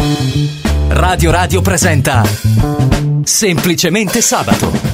Radio Radio presenta Semplicemente Sabato.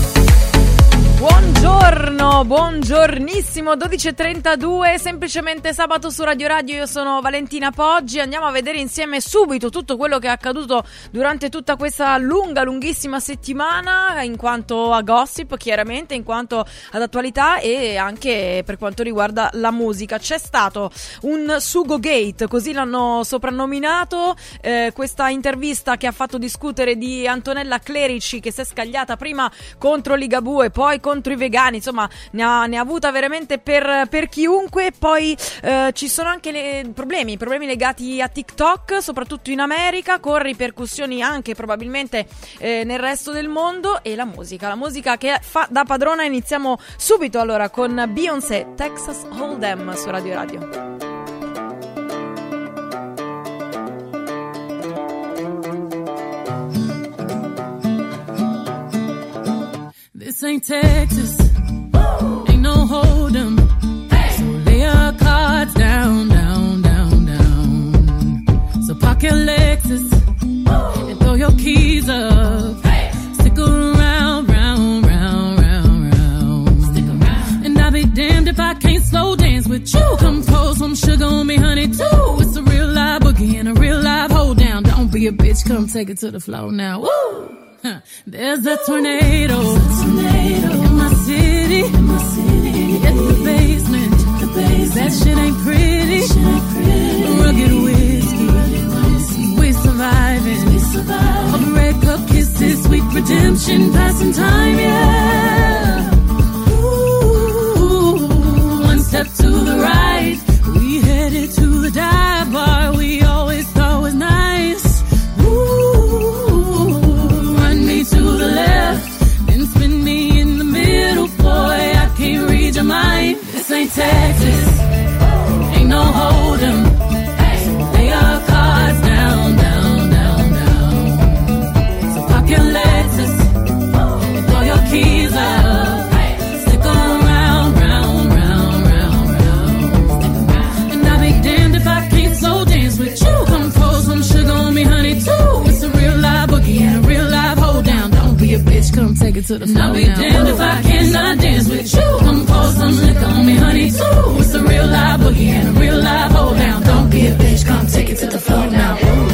Buongiorno, buongiornissimo, 12.32, semplicemente sabato su Radio Radio. Io sono Valentina Poggi. Andiamo a vedere insieme subito tutto quello che è accaduto durante tutta questa lunghissima settimana, in quanto a gossip, chiaramente, in quanto ad attualità e anche per quanto riguarda la musica. C'è stato un Sugo Gate, così l'hanno soprannominato, questa intervista che ha fatto discutere di Antonella Clerici, che si è scagliata prima contro Ligabue e poi contro i vegani, insomma ne ha avuta veramente per chiunque. Poi ci sono anche problemi legati a TikTok, soprattutto in America, con ripercussioni anche probabilmente nel resto del mondo. E la musica che fa da padrona. Iniziamo subito allora con Beyoncé, Texas Hold'em su Radio Radio. This ain't Texas, ain't no hold'em. So lay your cards down, down, down, down. So park your Lexus and throw your keys up. Stick around, round, round, round, round. Stick around. And I'll be damned if I can't slow dance with you. Come pour some sugar on me, honey, too. It's a real live boogie and a real live hold down. Don't be a bitch, come take it to the floor now. Woo! There's a tornado in my city. Hit the basement. That shit ain't pretty. Rugged whiskey. We surviving. All the red cup kisses, sweet redemption, passing time, yeah. Ooh, one step to the right. We headed to the dive bar we always thought was nice. To the left, then spin me in the middle, boy, I can't read your mind. This ain't Texas, ain't no hold'em. So lay your cards down, down, down, down. So park your Lexus and throw your keys up. Stick around, round, round, round, round. And I'll be damned if I can't slow dance with you. Come pour some sugar on me, honey, too. It's a real live boogie and a real live hold down. Don't be a bitch, come take it to the floor. I'll be damned if I cannot dance with you. Come pour some liquor on me, honey, too. It's a real live boogie and a real live hold down. Don't be a bitch, come take it to the floor now.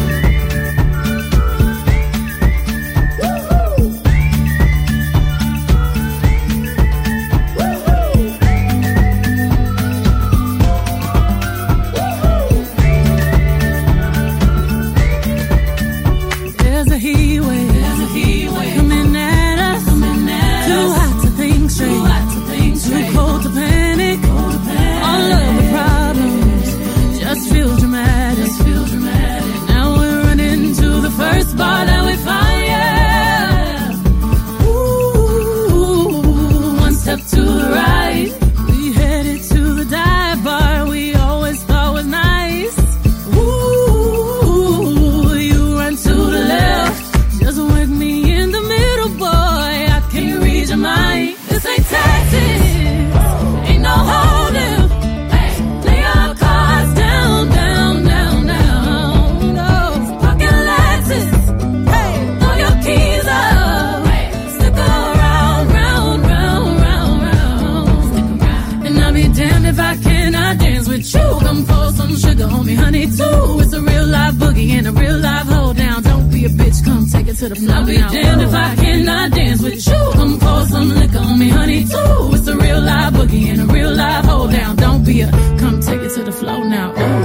I'll be damned if I cannot dance with you. Come pour some liquor on me, honey, too. It's a real live boogie and a real live hold down. Don't be a, come take it to the floor now. Ooh.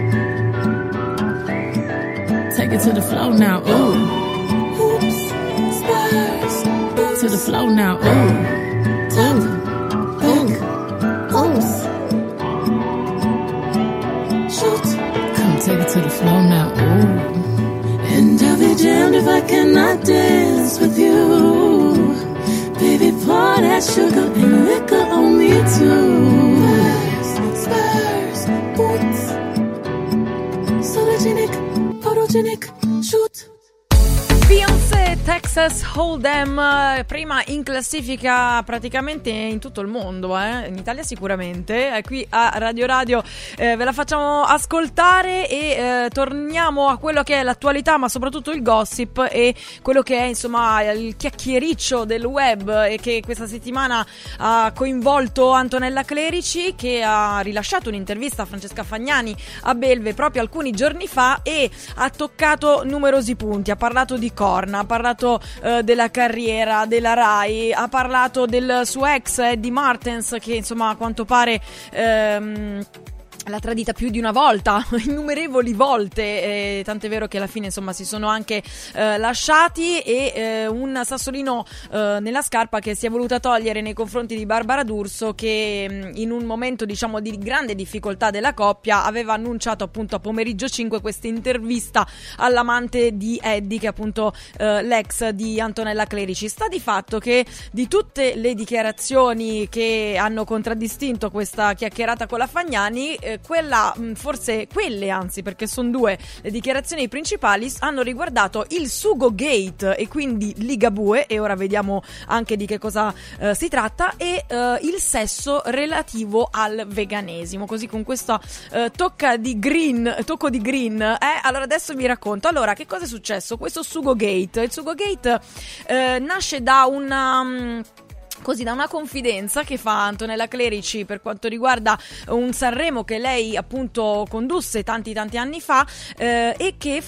Take it to the floor now. Ooh. Hoops, spurs, boots. To the floor now. Ooh. Tap, hook, holes. Shoot. Come take it to the floor now. Ooh. And I'll be damned if I cannot dance with you. Baby, pour that sugar and liquor on me too. Spurs, boots. Sologenic, photogenic, shoot. Texas Hold'em, prima in classifica praticamente in tutto il mondo, in Italia sicuramente, qui a Radio ve la facciamo ascoltare e torniamo a quello che è l'attualità, ma soprattutto il gossip e quello che è insomma il chiacchiericcio del web, e che questa settimana ha coinvolto Antonella Clerici, che ha rilasciato un'intervista a Francesca Fagnani a Belve proprio alcuni giorni fa e ha toccato numerosi punti. Ha parlato di Korn, ha parlato della carriera della Rai, ha parlato del suo ex Eddie Martens, che insomma a quanto pare l'ha tradita più di una volta, innumerevoli volte, tant'è vero che alla fine insomma si sono anche lasciati, e un sassolino nella scarpa che si è voluta togliere nei confronti di Barbara D'Urso, che in un momento diciamo di grande difficoltà della coppia aveva annunciato appunto a Pomeriggio 5 questa intervista all'amante di Eddie, che è appunto l'ex di Antonella Clerici. Sta di fatto che di tutte le dichiarazioni che hanno contraddistinto questa chiacchierata con la Fagnani, quelle perché sono due le dichiarazioni principali, hanno riguardato il Sugo Gate e quindi Ligabue, e ora vediamo anche di che cosa si tratta, e il sesso relativo al veganesimo, così con questo tocco di green. Allora adesso vi racconto. Allora, che cosa è successo? Questo Sugo Gate, il Sugo Gate nasce da una confidenza che fa Antonella Clerici per quanto riguarda un Sanremo che lei appunto condusse tanti anni fa, e che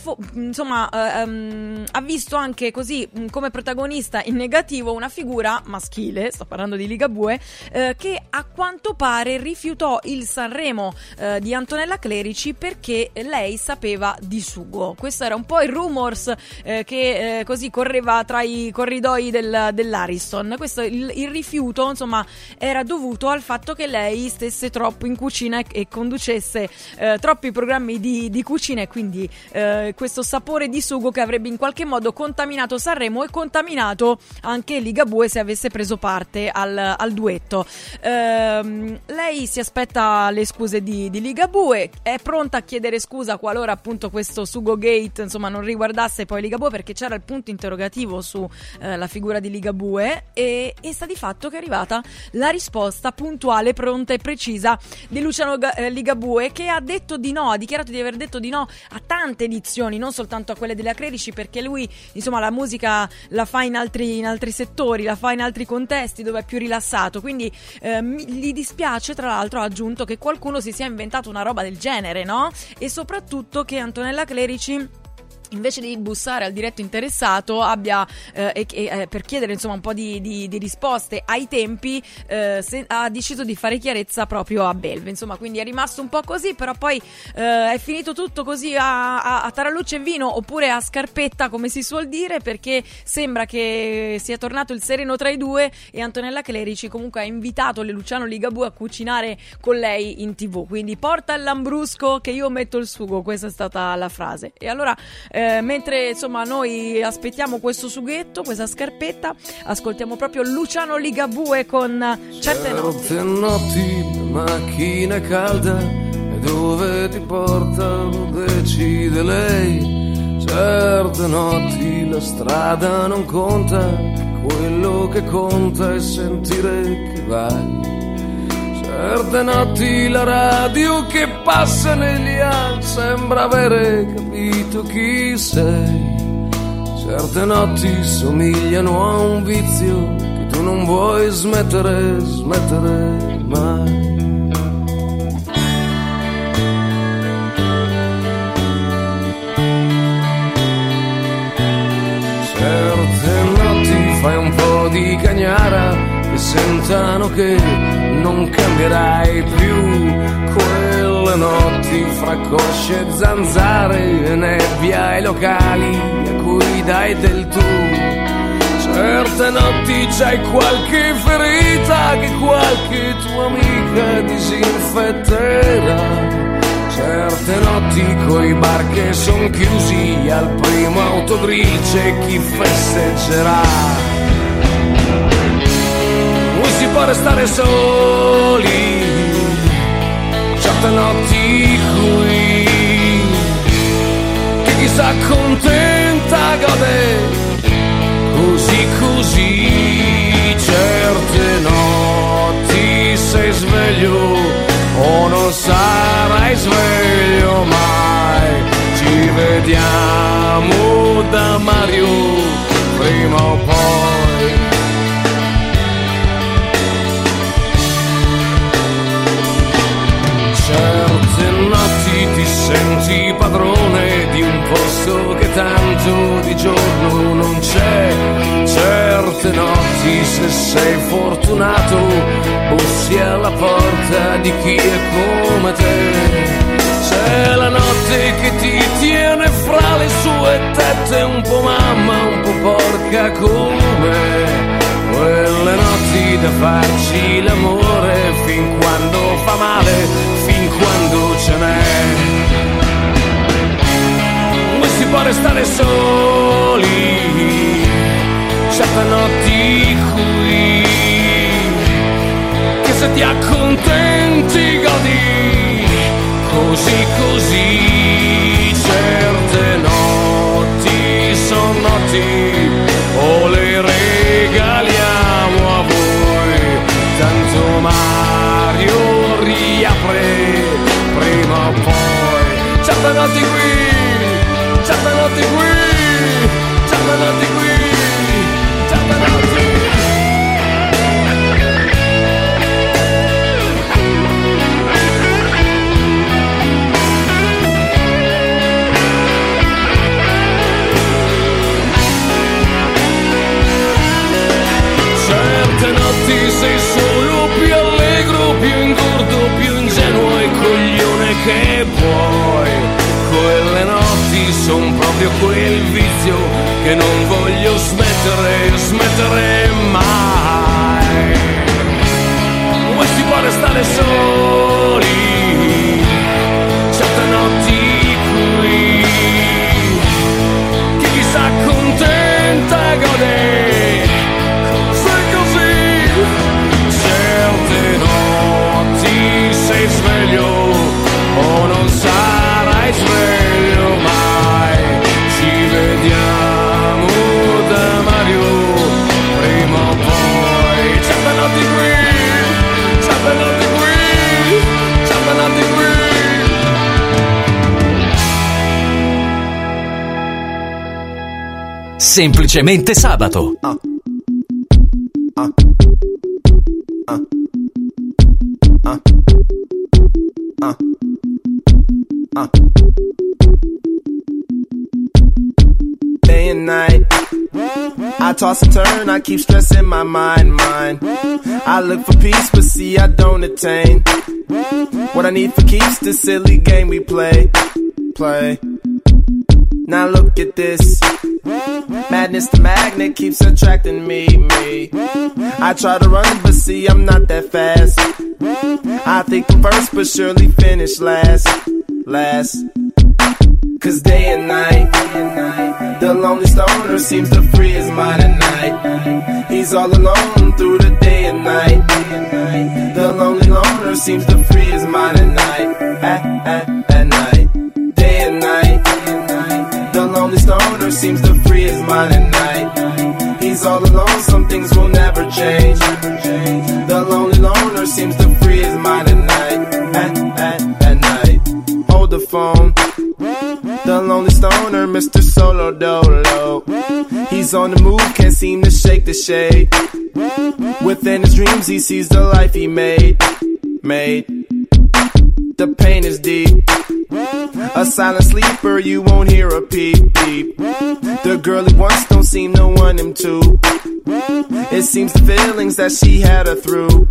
ha visto anche così come protagonista in negativo una figura maschile, sto parlando di Ligabue, che a quanto pare rifiutò il Sanremo di Antonella Clerici perché lei sapeva di sugo. Questo era un po' il rumors che così correva tra i corridoi dell'Ariston. Questo il rifiuto insomma era dovuto al fatto che lei stesse troppo in cucina e conducesse troppi programmi di cucina, e quindi questo sapore di sugo che avrebbe in qualche modo contaminato Sanremo e contaminato anche Ligabue se avesse preso parte al duetto. Lei si aspetta le scuse di Ligabue, è pronta a chiedere scusa qualora appunto questo Sugo Gate insomma non riguardasse poi Ligabue, perché c'era il punto interrogativo su la figura di Ligabue, e sta di fatto che è arrivata la risposta puntuale, pronta e precisa di Luciano Ligabue, che ha dichiarato di aver detto di no a tante edizioni, non soltanto a quelle della Clerici, perché lui insomma la musica la fa in altri settori, la fa in altri contesti dove è più rilassato, quindi gli dispiace, tra l'altro ha aggiunto, che qualcuno si sia inventato una roba del genere, no? E soprattutto che Antonella Clerici, invece di bussare al diretto interessato, abbia per chiedere insomma un po' di risposte ai tempi, ha deciso di fare chiarezza proprio a Belve, insomma, quindi è rimasto un po' così, però poi è finito tutto così a tarallucce e vino, oppure a scarpetta come si suol dire, perché sembra che sia tornato il sereno tra i due, e Antonella Clerici comunque ha invitato Luciano Ligabue a cucinare con lei in TV, quindi porta il lambrusco che io metto il sugo, questa è stata la frase. E allora mentre insomma noi aspettiamo questo sughetto, questa scarpetta, ascoltiamo proprio Luciano Ligabue con Certe notti, la macchina è calda e dove ti portano decide lei. Certe notti la strada non conta, quello che conta è sentire che vai. Certe notti la radio che passa negli anni sembra avere capito chi sei. Certe notti somigliano a un vizio che tu non vuoi smettere mai. Certe notti fai un po' di cagnara e sentano che non cambierai più. Quelle notti fra cosce e zanzare e nebbia ai locali a cui dai del tu. Certe notti c'hai qualche ferita che qualche tua amica disinfetterà. Certe notti coi bar che son chiusi, al primo autogrill c'è chi festeggerà. Si può restare soli, certe notti qui, che chi s'accontenta gode così, certe notti sei sveglio o non sarai sveglio mai. Ci vediamo da Mario prima o poi. Certe notti ti senti padrone di un posto che tanto di giorno non c'è. Certe notti, se sei fortunato, bussi alla porta di chi è come te. C'è la notte che ti tiene fra le sue tette, un po' mamma, un po' porca come quelle notti da farci l'amore fin quando fa male, fin quando ce n'è. Non si può restare soli certe notti qui, che se ti accontenti godi così così. Certe notti son notti o le regaliamo a voi, tanto Mario riapre prima o poi. Certe notti qui, certe notti qui, certe notti qui, certe notti. Sei solo più allegro, più ingordo, più ingenuo e coglione che puoi. Quelle notti son proprio quel vizio che non voglio smettere mai. Come si può restare soli certe notti qui, che chi s'accontenta gode. Certe notti sei sveglio o non sarai sveglio mai. Ci vediamo da Mario prima o poi. Certe notti qui, certe notti qui, certe notti qui. Semplicemente sabato. Day and night, I toss and turn, I keep stressing my mind. I look for peace, but see I don't attain. What I need for keeps the silly game we play. Now look at this. Madness, the magnet keeps attracting me. I try to run, but see I'm not that fast. I think I'm first, but surely finish last. Cause day and night, the lonely stoner seems to free his mind at night. He's all alone through the day and night. The lonely loner seems to free his mind at night. At night, day and night. The lonely stoner seems to free his mind at night. He's all alone, some things will never change. The lonely loner seems to free his mind at night. At night, hold the phone. The lonely stoner, Mr. Solo Dolo. He's on the move, can't seem to shake the shade. Within his dreams he sees the life he made. The pain is deep. A silent sleeper, you won't hear a peep. The girl he wants don't seem to want him to. It seems the feelings that she had her through.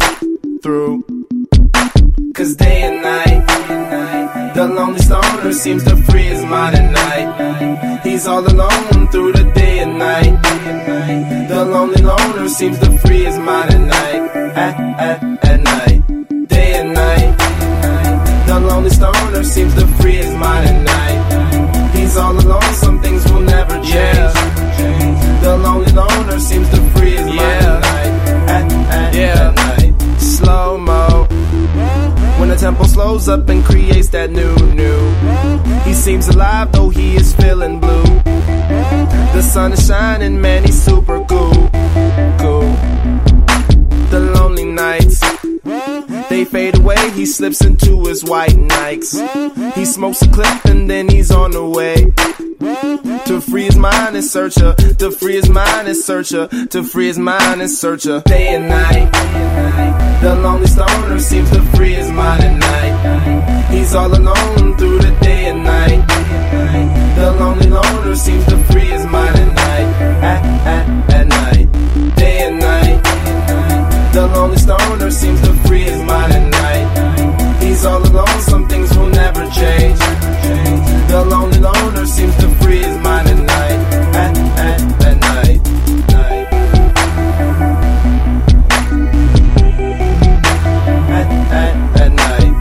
Cause day and night, the lonely stoner seems to free his mind at night. He's all alone through the day and night. The lonely loner seems to free his mind at night. At night, day and night. The lonely stoner seems to free his mind at night. He's all alone, some things will never change. The lonely loner seems to free his mind at night. At night, slow-mo. When the tempo slows up and creates that new. He seems alive though he is feeling blue. The sun is shining, man, he's super cool. The lonely nights, they fade away. He slips into his white Nikes. He smokes a clip and then he's on the way to free his mind and search her. To free his mind and search her. To free his mind and search her. Day and night, the lonely stoner seems to free his mind at night. He's all alone through the day and night. The lonely loner seems to free his mind at night. At night, day and night. The lonely stoner seems to free his mind at night. He's all alone, some things will never change. The lonely loner seems to free his mind at night. At night. At night.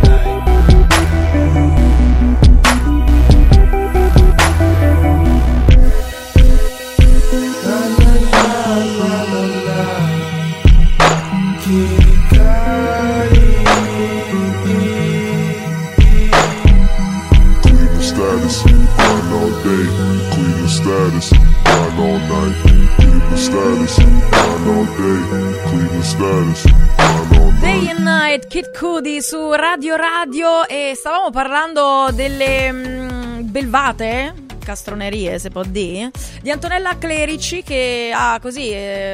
Status, grind all night, Cleveland status, grind all day, Cleveland status, grind all night. Day and Night, Kid Cudi su Radio Radio, e stavamo parlando delle belvate, castronerie se può dire, di Antonella Clerici, che ha così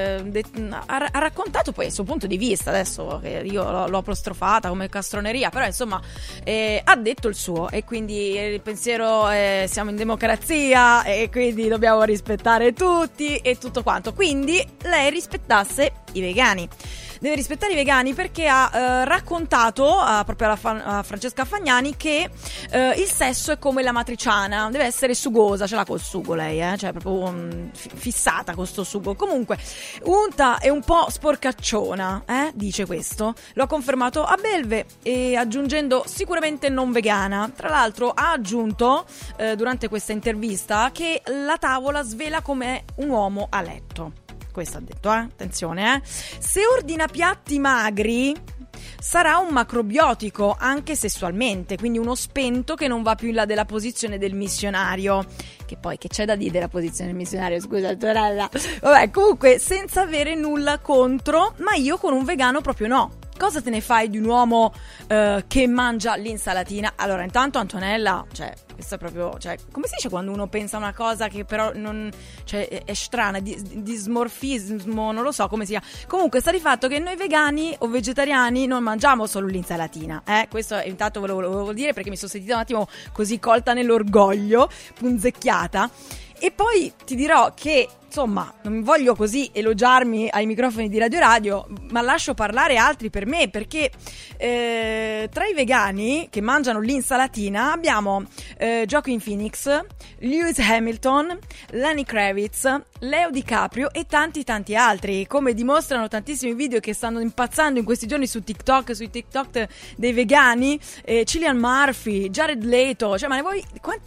ha raccontato poi il suo punto di vista. Adesso che io l'ho apostrofata come castroneria, però insomma ha detto il suo, e quindi il pensiero siamo in democrazia e quindi dobbiamo rispettare tutti e tutto quanto. Quindi lei rispettasse i vegani. Deve rispettare i vegani perché ha raccontato proprio a Francesca Fagnani che il sesso è come la matriciana, deve essere sugosa, ce l'ha col sugo lei, cioè proprio fissata con sto sugo. Comunque unta e un po' sporcacciona, dice questo. Lo ha confermato a Belve, e aggiungendo sicuramente non vegana. Tra l'altro ha aggiunto durante questa intervista che la tavola svela com'è un uomo a letto. Questo ha detto, attenzione, se ordina piatti magri sarà un macrobiotico anche sessualmente, quindi uno spento che non va più in là della posizione del missionario. Che poi che c'è da dire della posizione del missionario, scusa sorella. Vabbè, comunque senza avere nulla contro, ma io con un vegano proprio no. Cosa te ne fai di un uomo che mangia l'insalatina? Allora, intanto Antonella, cioè, questo è proprio, cioè, come si dice quando uno pensa una cosa che però non, cioè, è strana, dismorfismo, non lo so come sia. Comunque sta di fatto che noi vegani o vegetariani non mangiamo solo l'insalatina, questo intanto ve lo volevo dire, perché mi sono sentita un attimo così colta nell'orgoglio, punzecchiata. E poi ti dirò che, insomma, non voglio così elogiarmi ai microfoni di Radio Radio, ma lascio parlare altri per me, perché tra i vegani che mangiano l'insalatina abbiamo Joaquin Phoenix, Lewis Hamilton, Lenny Kravitz, Leo DiCaprio e tanti altri, come dimostrano tantissimi video che stanno impazzando in questi giorni su TikTok, sui TikTok dei vegani, Cillian Murphy, Jared Leto, cioè, ma voi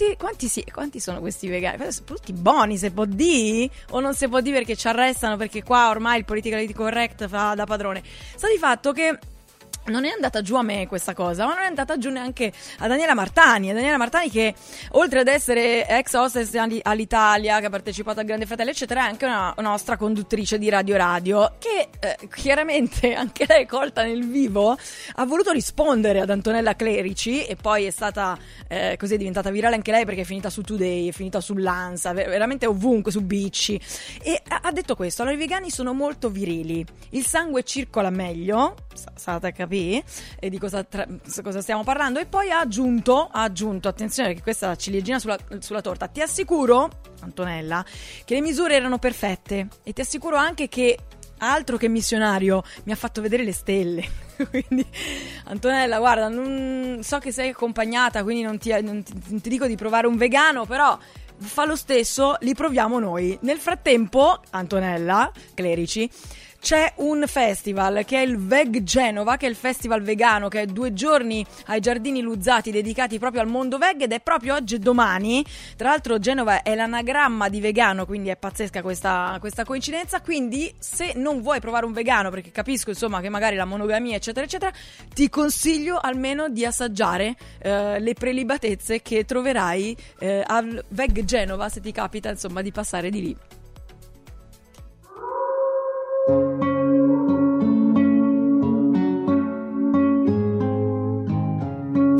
quanti sono questi vegani? Tutti buoni, se può dire, o non si può dire perché ci arrestano, perché qua ormai il politically correct fa da padrone. Sta di fatto che non è andata giù a me questa cosa, ma non è andata giù neanche a Daniela Martani. Daniela Martani, che oltre ad essere ex hostess all'Italia, che ha partecipato al Grande Fratello eccetera, è anche una nostra conduttrice di Radio Radio, che chiaramente anche lei, colta nel vivo, ha voluto rispondere ad Antonella Clerici, e poi è stata così, è diventata virale anche lei, perché è finita su Today, è finita sull'Ansa, veramente ovunque, su Bici, e ha detto questo: allora, i vegani sono molto virili, il sangue circola meglio, state a capire e di cosa stiamo parlando. E poi ha aggiunto, attenzione, che questa è la ciliegina sulla torta: ti assicuro, Antonella, che le misure erano perfette, e ti assicuro anche che, altro che missionario, mi ha fatto vedere le stelle. Quindi, Antonella, guarda, so che sei accompagnata, quindi non ti dico di provare un vegano, però fa lo stesso, li proviamo noi. Nel frattempo, Antonella Clerici, c'è un festival che è il Veg Genova, che è il festival vegano, che è 2 giorni ai Giardini Luzzati dedicati proprio al mondo veg, ed è proprio oggi e domani. Tra l'altro Genova è l'anagramma di vegano, quindi è pazzesca questa coincidenza. Quindi se non vuoi provare un vegano, perché capisco insomma che magari la monogamia eccetera eccetera, ti consiglio almeno di assaggiare le prelibatezze che troverai al Veg Genova, se ti capita insomma di passare di lì.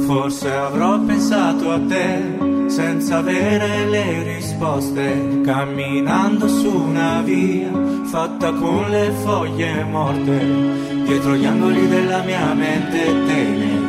Forse avrò pensato a te senza avere le risposte, camminando su una via fatta con le foglie morte, dietro gli angoli della mia mente te ne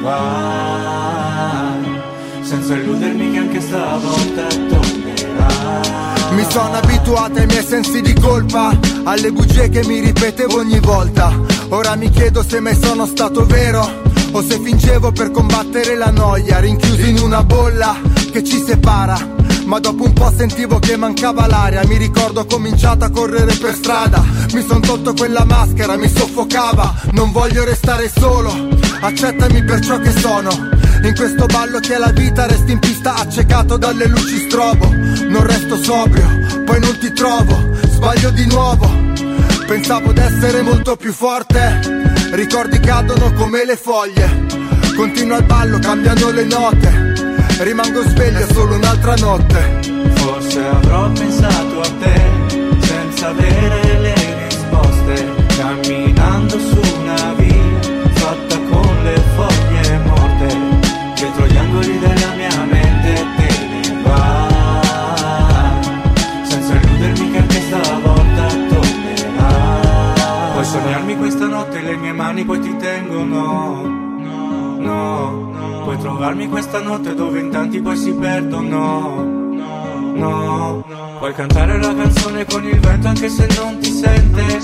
vai, senza illudermi che anche stavolta tornerai. Mi sono abituato ai miei sensi di colpa, alle bugie che mi ripetevo ogni volta. Ora mi chiedo se mai sono stato vero o se fingevo per combattere la noia, rinchiuso in una bolla che ci separa. Ma dopo un po' sentivo che mancava l'aria. Mi ricordo ho cominciato a correre per strada, mi son tolto quella maschera, mi soffocava. Non voglio restare solo, accettami per ciò che sono. In questo ballo che è la vita resti in pista accecato dalle luci strobo. Non resto sobrio, poi non ti trovo, sbaglio di nuovo. Pensavo d'essere molto più forte, ricordi cadono come le foglie. Continua il ballo, cambiano le note, rimango sveglio solo un'altra notte. Forse avrò pensato a te senza avere le risposte, camminando su una via fatta con le foglie morte, dietro gli angoli della mia mente te ne vai, senza illudermi che anche stavolta tornerai. Puoi sognarmi questa notte, le mie mani poi ti tengono, no. Puoi trovarmi questa notte dove in tanti poi si perdono, no. Puoi cantare la canzone con il vento anche se non ti sente,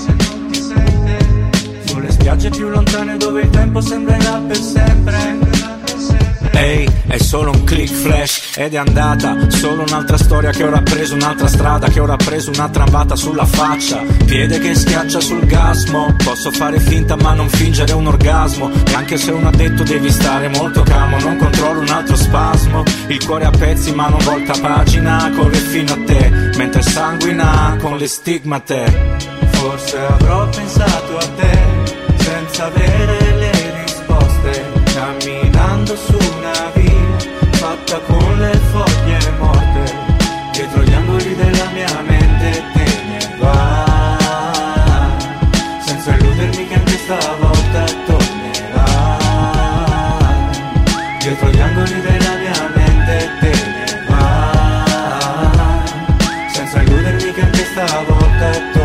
sulle spiagge più lontane dove il tempo sembrerà per sempre. Ehi, è solo un click flash ed è andata. Solo un'altra storia che ora ha preso un'altra strada, che ora ha preso una tramvata sulla faccia. Piede che schiaccia sul gasmo. Posso fare finta ma non fingere un orgasmo. E anche se uno ha detto devi stare molto calmo, non controllo un altro spasmo. Il cuore a pezzi ma non volta pagina, corre fino a te mentre sanguina con le stigmate. Forse avrò pensato a te senza avere le risposte, camminando su una via fatta con le foglie morte, dietro gli angoli della mia mente te ne vai, senza illudermi che anche stavolta tornerai, dietro gli angoli della mia mente te ne vai, senza illudermi che anche stavolta tornerai.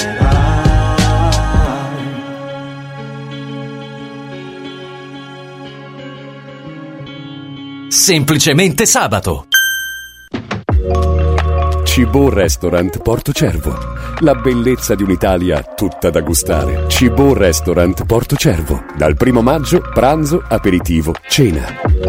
Semplicemente sabato. Cibo Restaurant Porto Cervo. La bellezza di un'Italia tutta da gustare. Cibo Restaurant Porto Cervo. Dal 1 maggio, pranzo, aperitivo, cena.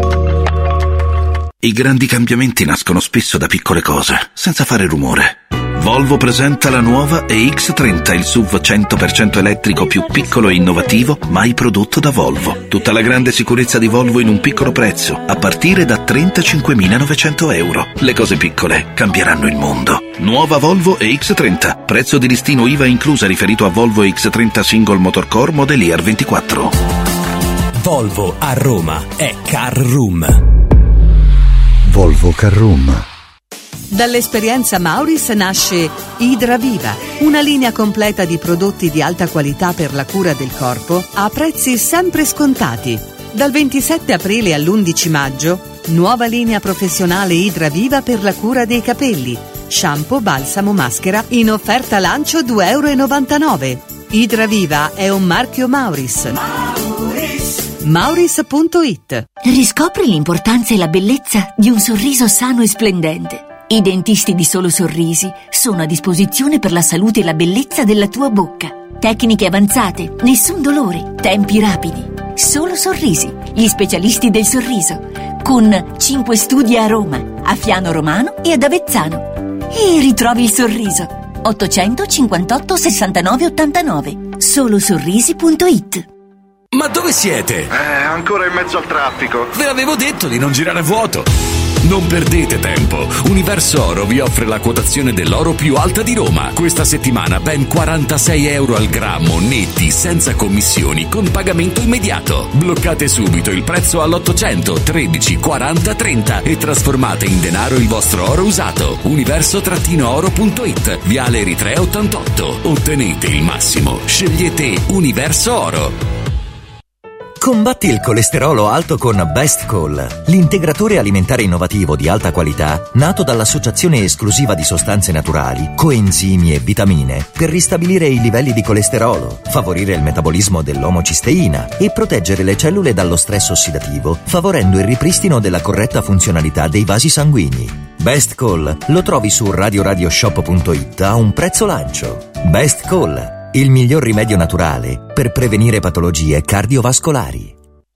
I grandi cambiamenti nascono spesso da piccole cose, senza fare rumore. Volvo presenta la nuova EX30, il SUV 100% elettrico più piccolo e innovativo mai prodotto da Volvo. Tutta la grande sicurezza di Volvo in un piccolo prezzo, a partire da 35.900 euro. Le cose piccole cambieranno il mondo. Nuova Volvo EX30, prezzo di listino IVA inclusa riferito a Volvo EX30 Single Motor Core Modelier 24. Volvo a Roma è Car Room. Volvo Car Room. Dall'esperienza Mauris nasce Idraviva, una linea completa di prodotti di alta qualità per la cura del corpo a prezzi sempre scontati. Dal 27 aprile all'11 maggio, nuova linea professionale Idraviva per la cura dei capelli, shampoo, balsamo, maschera in offerta lancio €2,99. Idraviva è un marchio Mauris. Mauris.it. Riscopri l'importanza e la bellezza di un sorriso sano e splendente. I dentisti di Solo Sorrisi sono a disposizione per la salute e la bellezza della tua bocca. Tecniche avanzate, nessun dolore, tempi rapidi. Solo Sorrisi, gli specialisti del sorriso, con 5 studi a Roma, a Fiano Romano e ad Avezzano. E ritrovi il sorriso. 858 69 89. Solosorrisi.it. Ma dove siete? Ancora in mezzo al traffico. Ve l'avevo detto di non girare a vuoto. Non perdete tempo. Universo Oro vi offre la quotazione dell'oro più alta di Roma. Questa settimana ben 46 euro al grammo netti, senza commissioni, con pagamento immediato. Bloccate subito il prezzo all'800 13 40 30 e trasformate in denaro il vostro oro usato. Universo-oro.it, Viale Eritrea 88. Ottenete il massimo. Scegliete Universo Oro. Combatti il colesterolo alto con Best Call, l'integratore alimentare innovativo di alta qualità nato dall'Associazione Esclusiva di Sostanze Naturali, Coenzimi e Vitamine per ristabilire i livelli di colesterolo, favorire il metabolismo dell'omocisteina e proteggere le cellule dallo stress ossidativo, favorendo il ripristino della corretta funzionalità dei vasi sanguigni. Best Call lo trovi su radioradioshop.it a un prezzo lancio. Best Call, il miglior rimedio naturale per prevenire patologie cardiovascolari.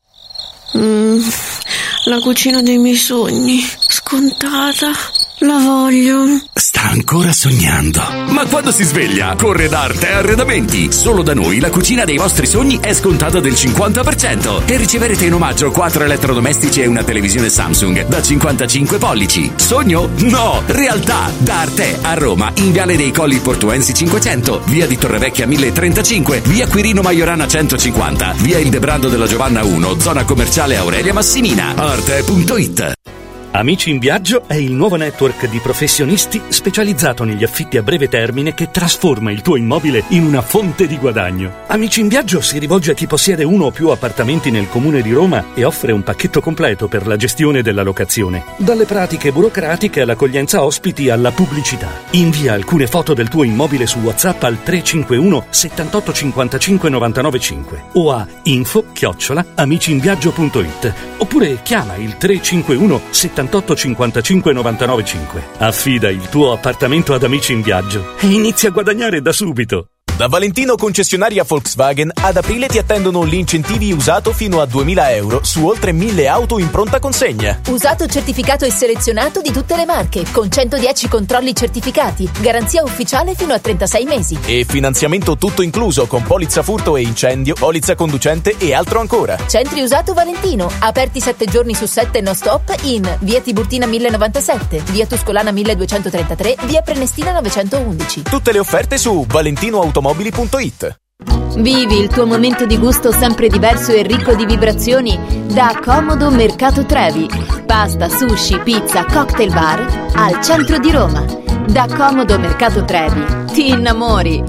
La cucina dei miei sogni, scontata, la voglio. Sta ancora sognando. Ma quando si sveglia, corre da Arte Arredamenti. Solo da noi la cucina dei vostri sogni è scontata del 50% e riceverete in omaggio 4 elettrodomestici e una televisione Samsung da 55 pollici. Sogno? No, realtà! Da Arte a Roma, in Viale dei Colli Portuensi 500, via di Torrevecchia 1035, via Quirino Maiorana 150, via Il Debrando della Giovanna 1, zona commerciale Aurelia Massimina. Arte.it. Amici in Viaggio è il nuovo network di professionisti specializzato negli affitti a breve termine che trasforma il tuo immobile in una fonte di guadagno. Amici in Viaggio si rivolge a chi possiede uno o più appartamenti nel comune di Roma e offre un pacchetto completo per la gestione della locazione. Dalle pratiche burocratiche all'accoglienza ospiti alla pubblicità. Invia alcune foto del tuo immobile su WhatsApp al 351 78 55 995 o a info@amiciinviaggio.it oppure chiama il 351 78 55 995. Affida il tuo appartamento ad Amici in Viaggio e inizia a guadagnare da subito. Da Valentino concessionaria Volkswagen, ad aprile ti attendono gli incentivi usato fino a 2.000 euro su oltre 1.000 auto in pronta consegna. Usato certificato e selezionato di tutte le marche, con 110 controlli certificati, garanzia ufficiale fino a 36 mesi. E finanziamento tutto incluso con polizza furto e incendio, polizza conducente e altro ancora. Centri Usato Valentino, aperti 7 giorni su 7 no stop in via Tiburtina 1097, via Tuscolana 1233, via Prenestina 911. Tutte le offerte su valentinoautomobili.it. Vivi il tuo momento di gusto sempre diverso e ricco di vibrazioni da Comodo Mercato Trevi. Pasta, sushi, pizza, cocktail bar al centro di Roma. Da Comodo Mercato Trevi ti innamori.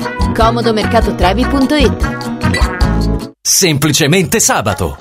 comodomercatotrevi.it. Semplicemente sabato.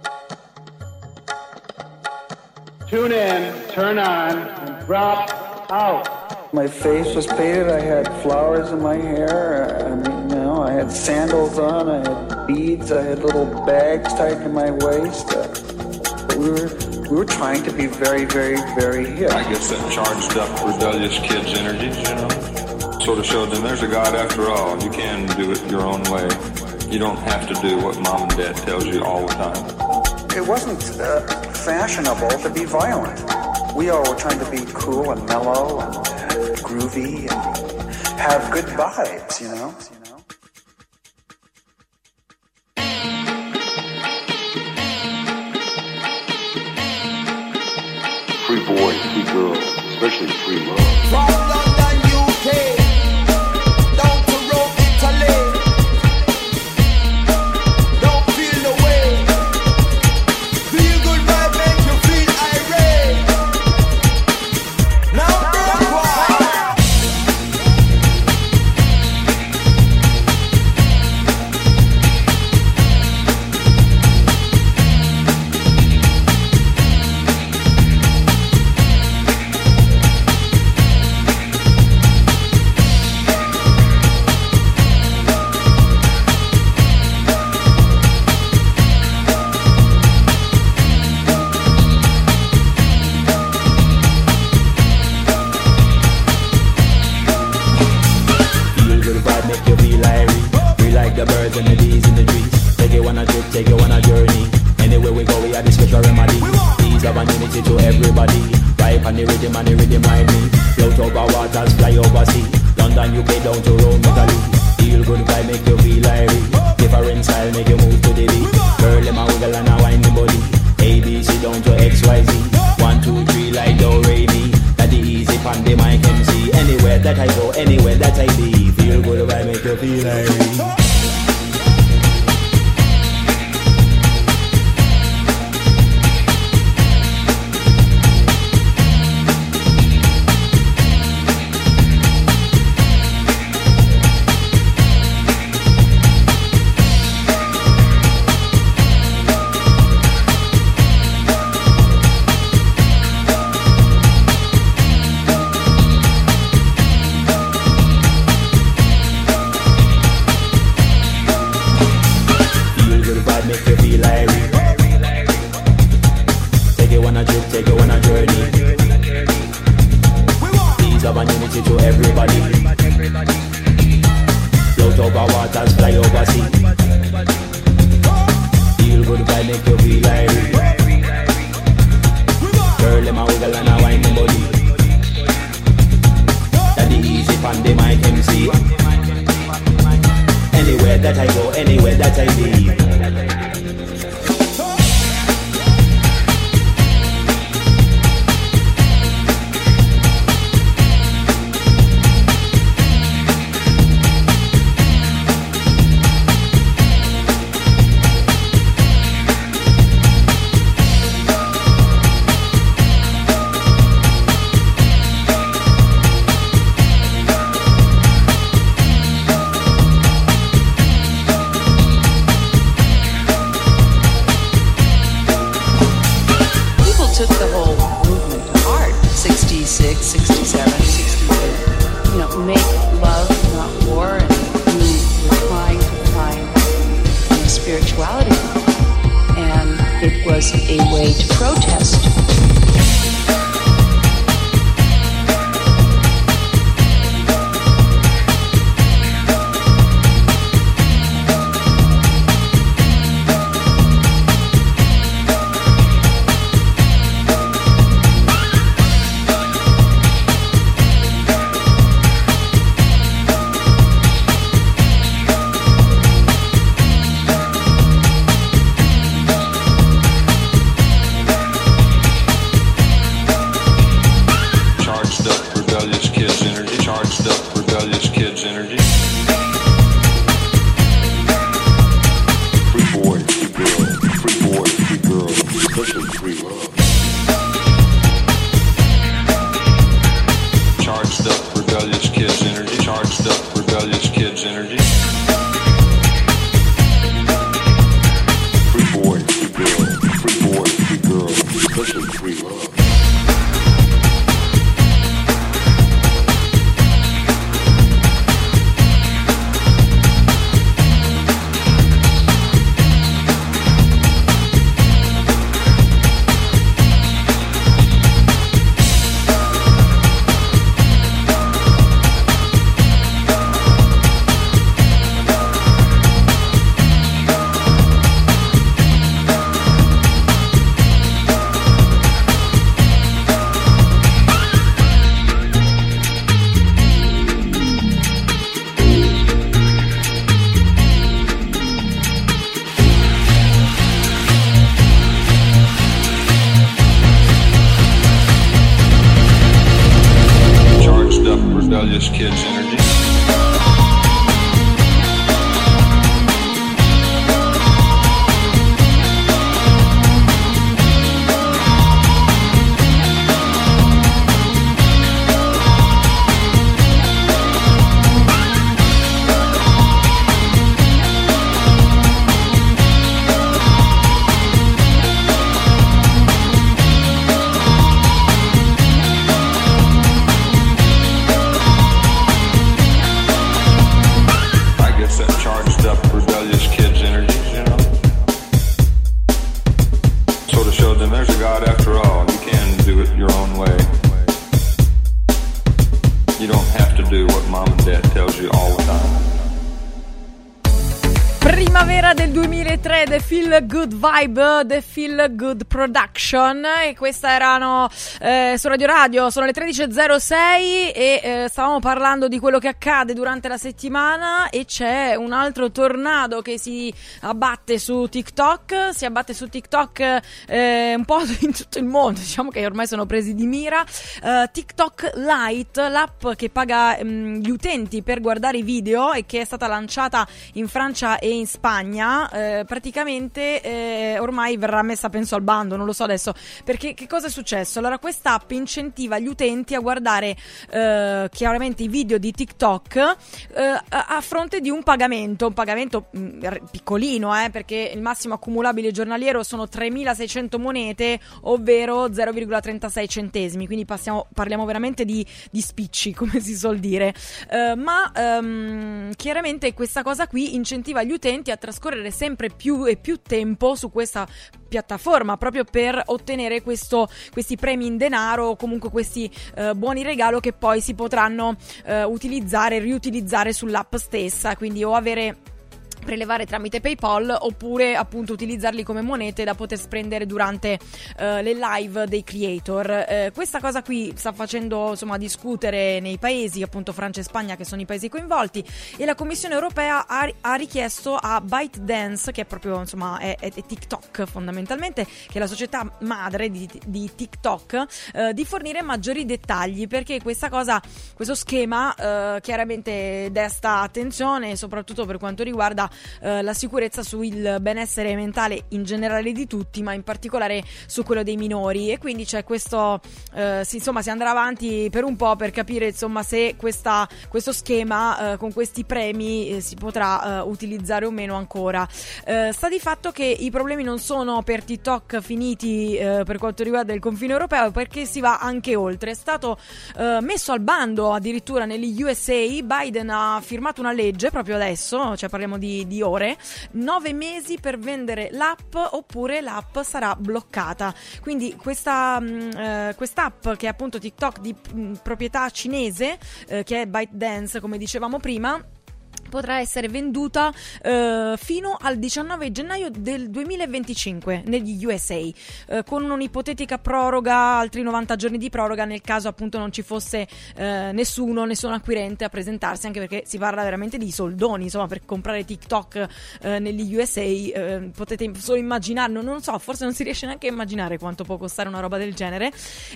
Tune in, turn on, and drop out. My face was painted, I had flowers in my hair, I mean, I had sandals on, I had beads, I had little bags tied to my waist. We were trying to be very, very, very hip. I guess that charged up rebellious kids' energies, sort of showed them there's a God after all. You can do it your own way. You don't have to do what mom and dad tells you all the time. It wasn't fashionable to be violent. We all were trying to be cool and mellow and groovy and have good vibes, Free boys, free girls, especially free love. it to everybody. Float over waters, fly over sea. Feel good vibe, make you feel like girl, them a wiggle and a wine the body. That the easy pan, they might MC. Anywhere that I go, anywhere that I be. A way to protest. Primavera del 2003, The Feel Good Vibe, The Feel Good Production, e questa erano su Radio Radio, sono le 13.06 e stavamo parlando di quello che accade durante la settimana, e c'è un altro tornado che si abbatte su TikTok, un po' in tutto il mondo, diciamo che ormai sono presi di mira. TikTok Lite, l'app che paga gli utenti per guardare i video e che è stata lanciata in Francia e in Spagna, praticamente ormai verrà messa, penso, al bando, non lo so adesso, perché che cosa è successo? Allora, questa app incentiva gli utenti a guardare chiaramente i video di TikTok a fronte di un pagamento piccolino, perché il massimo accumulabile giornaliero sono 3.600 monete, ovvero 0,36 centesimi, quindi parliamo veramente di spicci, come si suol dire, ma chiaramente questa cosa qui incentiva gli utenti utenti a trascorrere sempre più e più tempo su questa piattaforma, proprio per ottenere questi premi in denaro o comunque questi buoni regalo che poi si potranno utilizzare e riutilizzare sull'app stessa, quindi o prelevare tramite PayPal oppure appunto utilizzarli come monete da poter spendere durante le live dei creator. Questa cosa qui sta facendo insomma discutere nei paesi, appunto Francia e Spagna, che sono i paesi coinvolti, e la Commissione europea ha richiesto a ByteDance, che è proprio insomma è TikTok fondamentalmente, che è la società madre di TikTok, di fornire maggiori dettagli, perché questo schema chiaramente desta attenzione, soprattutto per quanto riguarda la sicurezza sul benessere mentale in generale di tutti, ma in particolare su quello dei minori. E quindi c'è questo si andrà avanti per un po' per capire insomma se questo schema con questi premi si potrà utilizzare o meno ancora. Sta di fatto che i problemi non sono per TikTok finiti per quanto riguarda il confine europeo, perché si va anche oltre. È stato messo al bando addirittura negli USA. Biden ha firmato una legge proprio adesso, cioè parliamo di ore, 9 mesi per vendere l'app, oppure l'app sarà bloccata. Quindi quest'app, che è appunto TikTok di proprietà cinese, che è ByteDance come dicevamo prima, potrà essere venduta fino al 19 gennaio del 2025 negli USA, con un'ipotetica proroga, altri 90 giorni di proroga nel caso appunto non ci fosse nessun acquirente a presentarsi, anche perché si parla veramente di soldoni, insomma, per comprare TikTok negli USA potete solo immaginare, non so, forse non si riesce neanche a immaginare quanto può costare una roba del genere.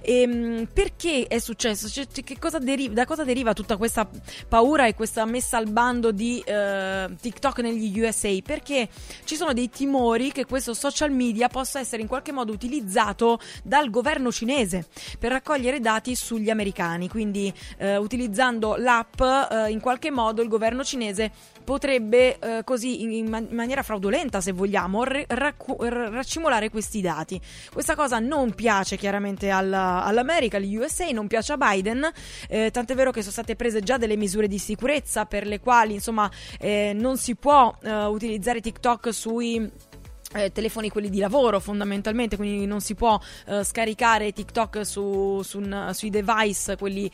Perché è successo? Cioè, da cosa deriva tutta questa paura e questa messa al bando di TikTok negli USA? Perché ci sono dei timori che questo social media possa essere in qualche modo utilizzato dal governo cinese per raccogliere dati sugli americani. Quindi utilizzando l'app in qualche modo il governo cinese potrebbe così in maniera fraudolenta, se vogliamo, raccimolare questi dati. Questa cosa non piace chiaramente all'America, agli USA, non piace a Biden, tant'è vero che sono state prese già delle misure di sicurezza per le quali insomma non si può utilizzare TikTok sui telefoni quelli di lavoro fondamentalmente, quindi non si può scaricare TikTok sui device quelli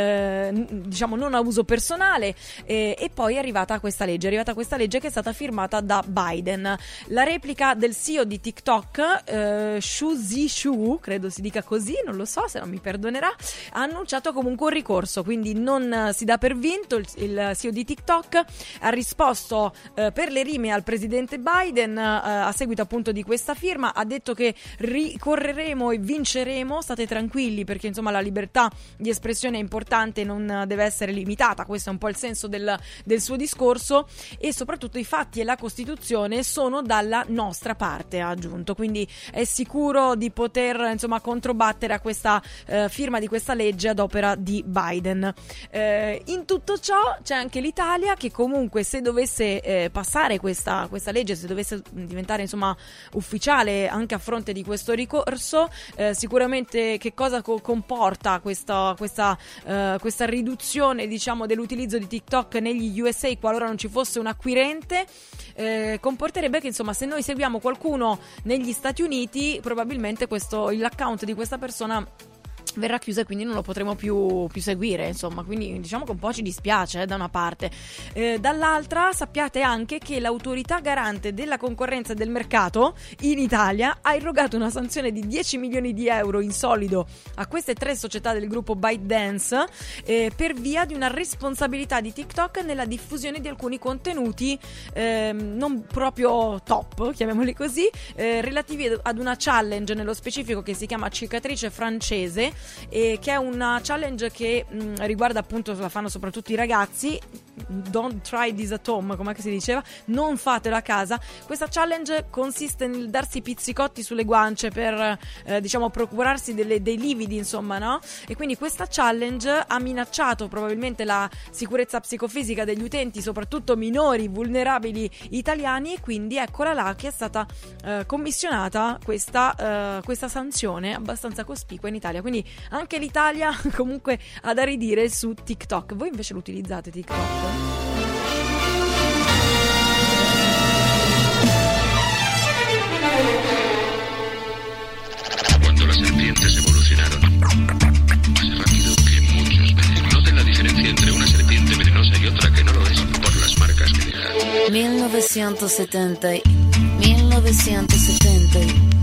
diciamo non a uso personale, e poi è arrivata questa legge che è stata firmata da Biden. La replica del CEO di TikTok, Shu Zishu, credo si dica così, non lo so, se non mi perdonerà, ha annunciato comunque un ricorso, quindi non si dà per vinto. Il CEO di TikTok ha risposto per le rime al presidente Biden a seguito appunto di questa firma, ha detto che ricorreremo e vinceremo, state tranquilli, perché insomma la libertà di espressione è importante, non deve essere limitata, questo è un po' il senso del suo discorso, e soprattutto i fatti e la Costituzione sono dalla nostra parte, ha aggiunto, quindi è sicuro di poter insomma controbattere a questa firma di questa legge ad opera di Biden. In tutto ciò c'è anche l'Italia, che comunque se dovesse passare questa legge, se dovesse diventare insomma ufficiale anche a fronte di questo ricorso, sicuramente che cosa comporta questa riduzione diciamo dell'utilizzo di TikTok negli USA qualora non ci fosse un acquirente? Comporterebbe che insomma se noi seguiamo qualcuno negli Stati Uniti probabilmente l'account di questa persona verrà chiusa e quindi non lo potremo più seguire, insomma, quindi diciamo che un po' ci dispiace da una parte. Dall'altra sappiate anche che l'autorità garante della concorrenza e del mercato in Italia ha irrogato una sanzione di 10 milioni di euro in solido a queste 3 società del gruppo ByteDance per via di una responsabilità di TikTok nella diffusione di alcuni contenuti non proprio top, chiamiamoli così, relativi ad una challenge nello specifico che si chiama Cicatrice francese, che è una challenge che riguarda appunto, la fanno soprattutto i ragazzi. Don't try this at home, come si diceva, non fatelo a casa. Questa challenge consiste nel darsi pizzicotti sulle guance per diciamo procurarsi dei lividi, insomma, no? E quindi questa challenge ha minacciato probabilmente la sicurezza psicofisica degli utenti, soprattutto minori vulnerabili italiani, e quindi eccola là che è stata commissionata questa sanzione abbastanza cospicua in Italia. Quindi anche l'Italia comunque ha da ridire su TikTok. Voi invece lo utilizzate TikTok? 1970, 1970,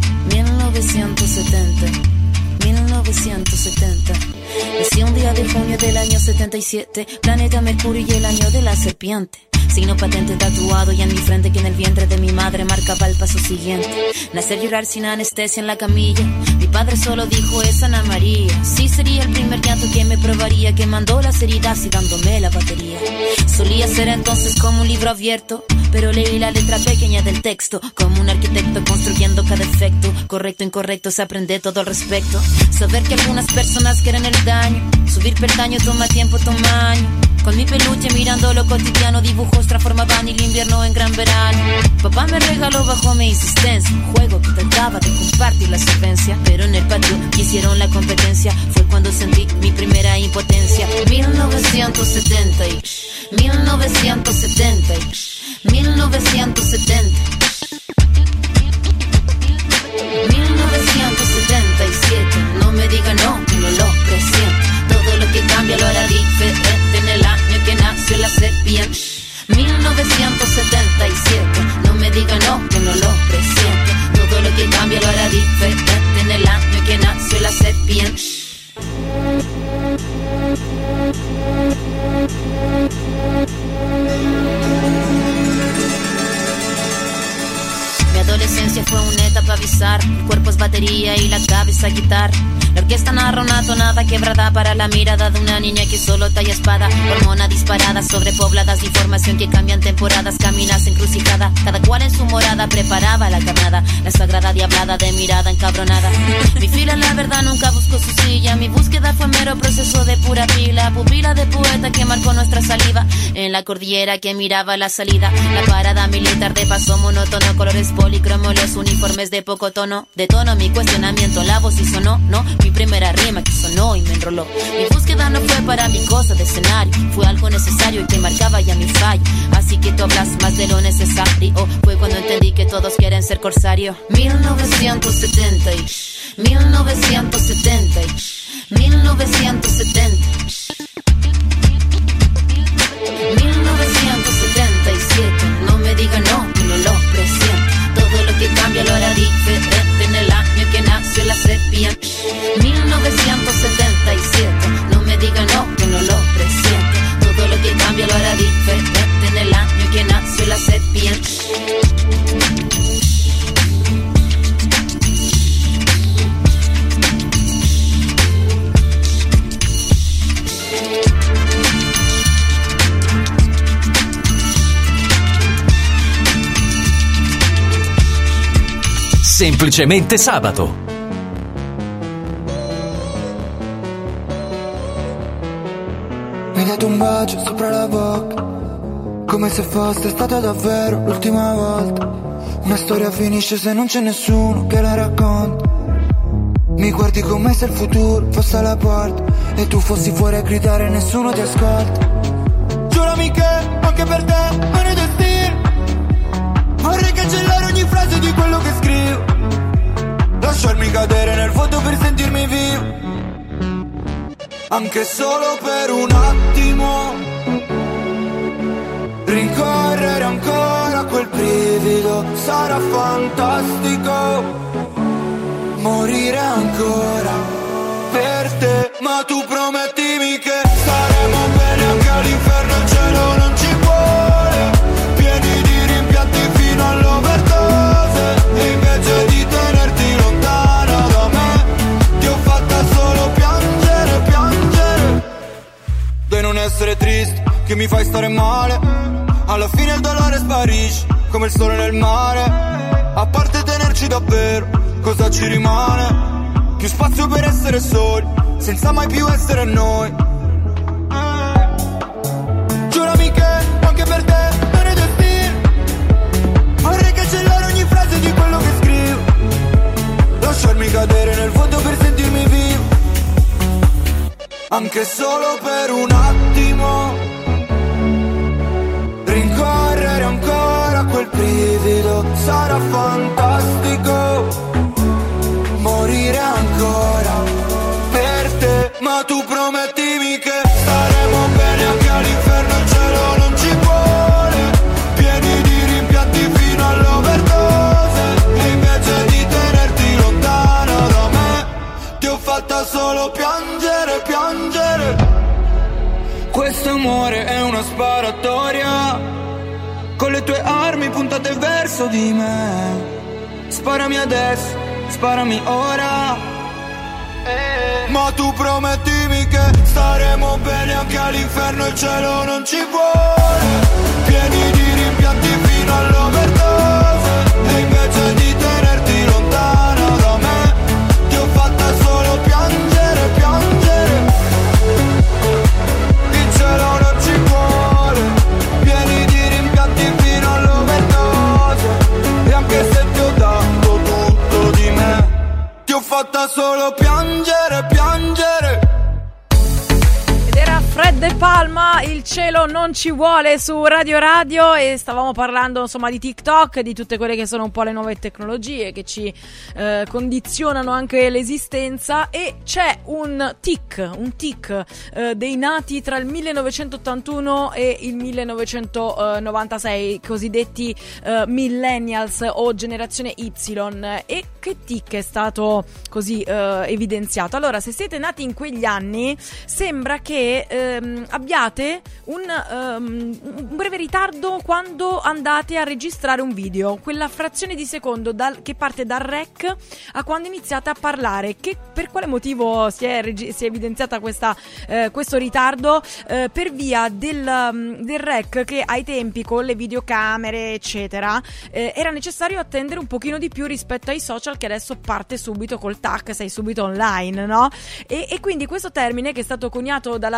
1970, 1970. Nací un día de junio del año 77, planeta Mercurio y el año de la serpiente. Signo patente tatuado y en mi frente que en el vientre de mi madre marcaba el paso siguiente. Nacer, llorar sin anestesia en la camilla. Mi padre solo dijo es Ana María. Sí, sería el primer llanto que me probaría, que mandó las heridas y dándome la batería. Solía ser entonces como un libro abierto, pero leí la letra pequeña del texto, como un arquitecto construyendo cada efecto. Correcto, incorrecto, se aprende todo al respecto. Saber que algunas personas quieren el daño, subir peldaño toma tiempo, toma año. Con mi peluche mirando lo cotidiano, dibujos transformaban el invierno en gran verano. Papá me regaló bajo mi insistencia un juego que trataba de compartir la solvencia, pero en el patio hicieron la competencia. Fue cuando sentí mi primera impotencia. 1970, 1970, 1970, 1977. No me diga no, que no lo presiento. Todo lo que cambia lo hará diferente en el año que nació la serpiente. 1977. No me diga no, que no lo presiento. Todo lo que cambia lo hará diferente en el año que nació la serpiente. Mi adolescencia fue una etapa bizarra. El cuerpo es batería y la cabeza guitarra. La orquesta narra una tonada quebrada para la mirada de una niña que solo talla espada. Hormona disparada, sobrepobladas de información que cambian temporadas. Caminas encrucijada, cada cual en su morada preparaba la carnada. La sagrada diablada de mirada encabronada. Mi fila la verdad nunca buscó su silla. Mi búsqueda fue mero proceso de pura pila. Pupila de poeta que marcó nuestra saliva. En la cordillera que miraba la salida. La parada militar de paso monótono. Colores policromos, los uniformes de poco tono. De tono mi cuestionamiento, la voz y sonó, no. Mi primera rima que sonó y me enroló. Mi búsqueda no fue para mi cosa de escenario, fue algo necesario y que marcaba ya mi fallo. Así que tú hablas más de lo necesario. Fue cuando entendí que todos quieren ser corsario. 1970, 1970, 1970, 1977. No me diga no, que no lo presiento. Todo lo que cambia lo hará diferente en el año que nació la serpiente. 1977. No me diga no, que no lo presiento. Todo lo que cambia lo hará diferente en el año que nació la serpiente. Semplicemente sabato. Mi hai dato un bacio sopra la bocca, come se fosse stata davvero l'ultima volta. Una storia finisce se non c'è nessuno che la racconta. Mi guardi come se il futuro fosse alla porta e tu fossi fuori a gridare e nessuno ti ascolta. Giurami che anche per te non è destino. Vorrei cancellare ogni frase di quello che scrivo, lasciarmi cadere nel vuoto per sentirmi vivo. Anche solo per un attimo, rincorrere ancora quel brivido. Sarà fantastico morire ancora per te. Ma tu promettimi che staremo bene anche all'inferno, il cielo non ci vuole pieni di rimpianti fino all'overdose. E invece di tenerti lontana da me, ti ho fatta solo piangere, piangere. De non essere triste, che mi fai stare male. Alla fine il dolore sparisce, come il sole nel mare. A parte tenerci davvero, cosa ci rimane? Più spazio per essere soli, senza mai più essere noi. Giurami che anche per te non è destino. Vorrei cancellare ogni frase di quello che scrivo, lasciarmi cadere nel vuoto per sentirmi vivo. Anche solo per un attimo, rincorrere ancora quel brivido. Sarà fantastico morire ancora per te. Ma tu promettimi che staremo bene anche all'inferno, il cielo non ci vuole pieni di Questo amore è una sparatoria, con le tue armi puntate verso di me. Sparami adesso, sparami ora. Ma tu promettimi che staremo bene anche all'inferno, il cielo non ci vuole. Pieni di rimpianti fino all'overdose, e invece di tenerti lontano da me, ti ho fatta solo piangere, piangere. Il cielo non ci vuole. Pieni di rimpianti fino all'overdose, e anche se ti ho dato tutto di me, ti ho fatta solo piangere, piangere. Ed era Fred De Palma, Il cielo non ci vuole, su Radio Radio, e stavamo parlando insomma di TikTok, di tutte quelle che sono un po' le nuove tecnologie che ci condizionano anche l'esistenza, e c'è un tic dei nati tra il 1981 e il 1996, cosiddetti millennials o generazione Y. E che tic è stato così evidenziato? Allora, se siete nati in quegli anni, sembra che abbiate un breve ritardo quando andate a registrare un video, quella frazione di secondo che parte dal rec a quando iniziate a parlare. Che per quale motivo si è evidenziata questo ritardo? Per via del rec, che ai tempi con le videocamere eccetera era necessario attendere un pochino di più rispetto ai social, che adesso parte subito col tac, sei subito online, no? E quindi questo termine, che è stato coniato dalla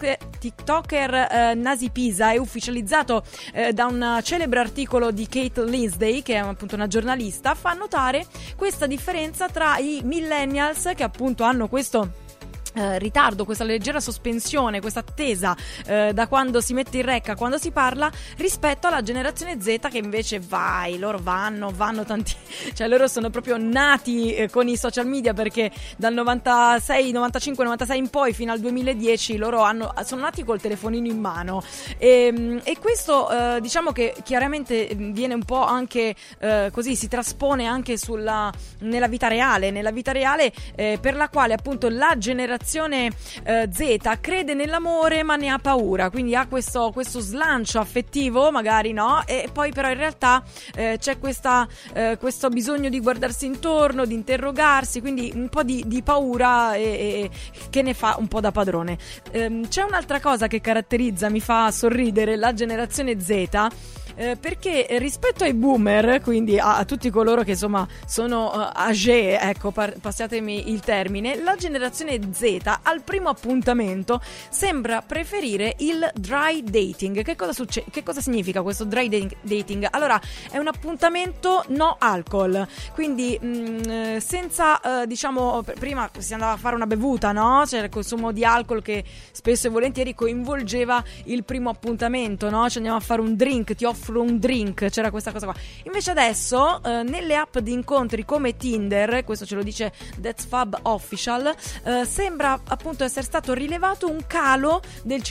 TikToker Nasi Pisa, è ufficializzato da un celebre articolo di Kate Lindsay, che è appunto una giornalista, fa notare questa differenza tra i millennials, che appunto hanno questo ritardo, questa leggera sospensione, questa attesa da quando si mette il rec a quando si parla, rispetto alla generazione Z, che invece loro vanno tanti, cioè loro sono proprio nati con i social media, perché dal 96, 95, 96 in poi fino al 2010 loro sono nati col telefonino in mano, e questo diciamo che chiaramente viene un po' anche così, si traspone anche nella vita reale, per la quale appunto la generazione Z crede nell'amore ma ne ha paura, quindi ha questo slancio affettivo magari, no? E poi però in realtà c'è questo bisogno di guardarsi intorno, di interrogarsi, quindi un po' di paura che ne fa un po' da padrone. C'è un'altra cosa che mi fa sorridere la generazione Z, perché rispetto ai boomer, quindi a tutti coloro che insomma sono âgés, ecco, passatemi il termine, la generazione Z al primo appuntamento sembra preferire il dry dating. Che cosa significa questo dry dating? Allora, è un appuntamento no alcol, quindi senza diciamo, prima si andava a fare una bevuta, no? C'era il consumo di alcol che spesso e volentieri coinvolgeva il primo appuntamento, no? Ci andiamo a fare un drink, ti offro un drink, c'era questa cosa qua. Invece adesso nelle app di incontri come Tinder, questo ce lo dice That's Fab Official, sembra appunto essere stato rilevato un calo del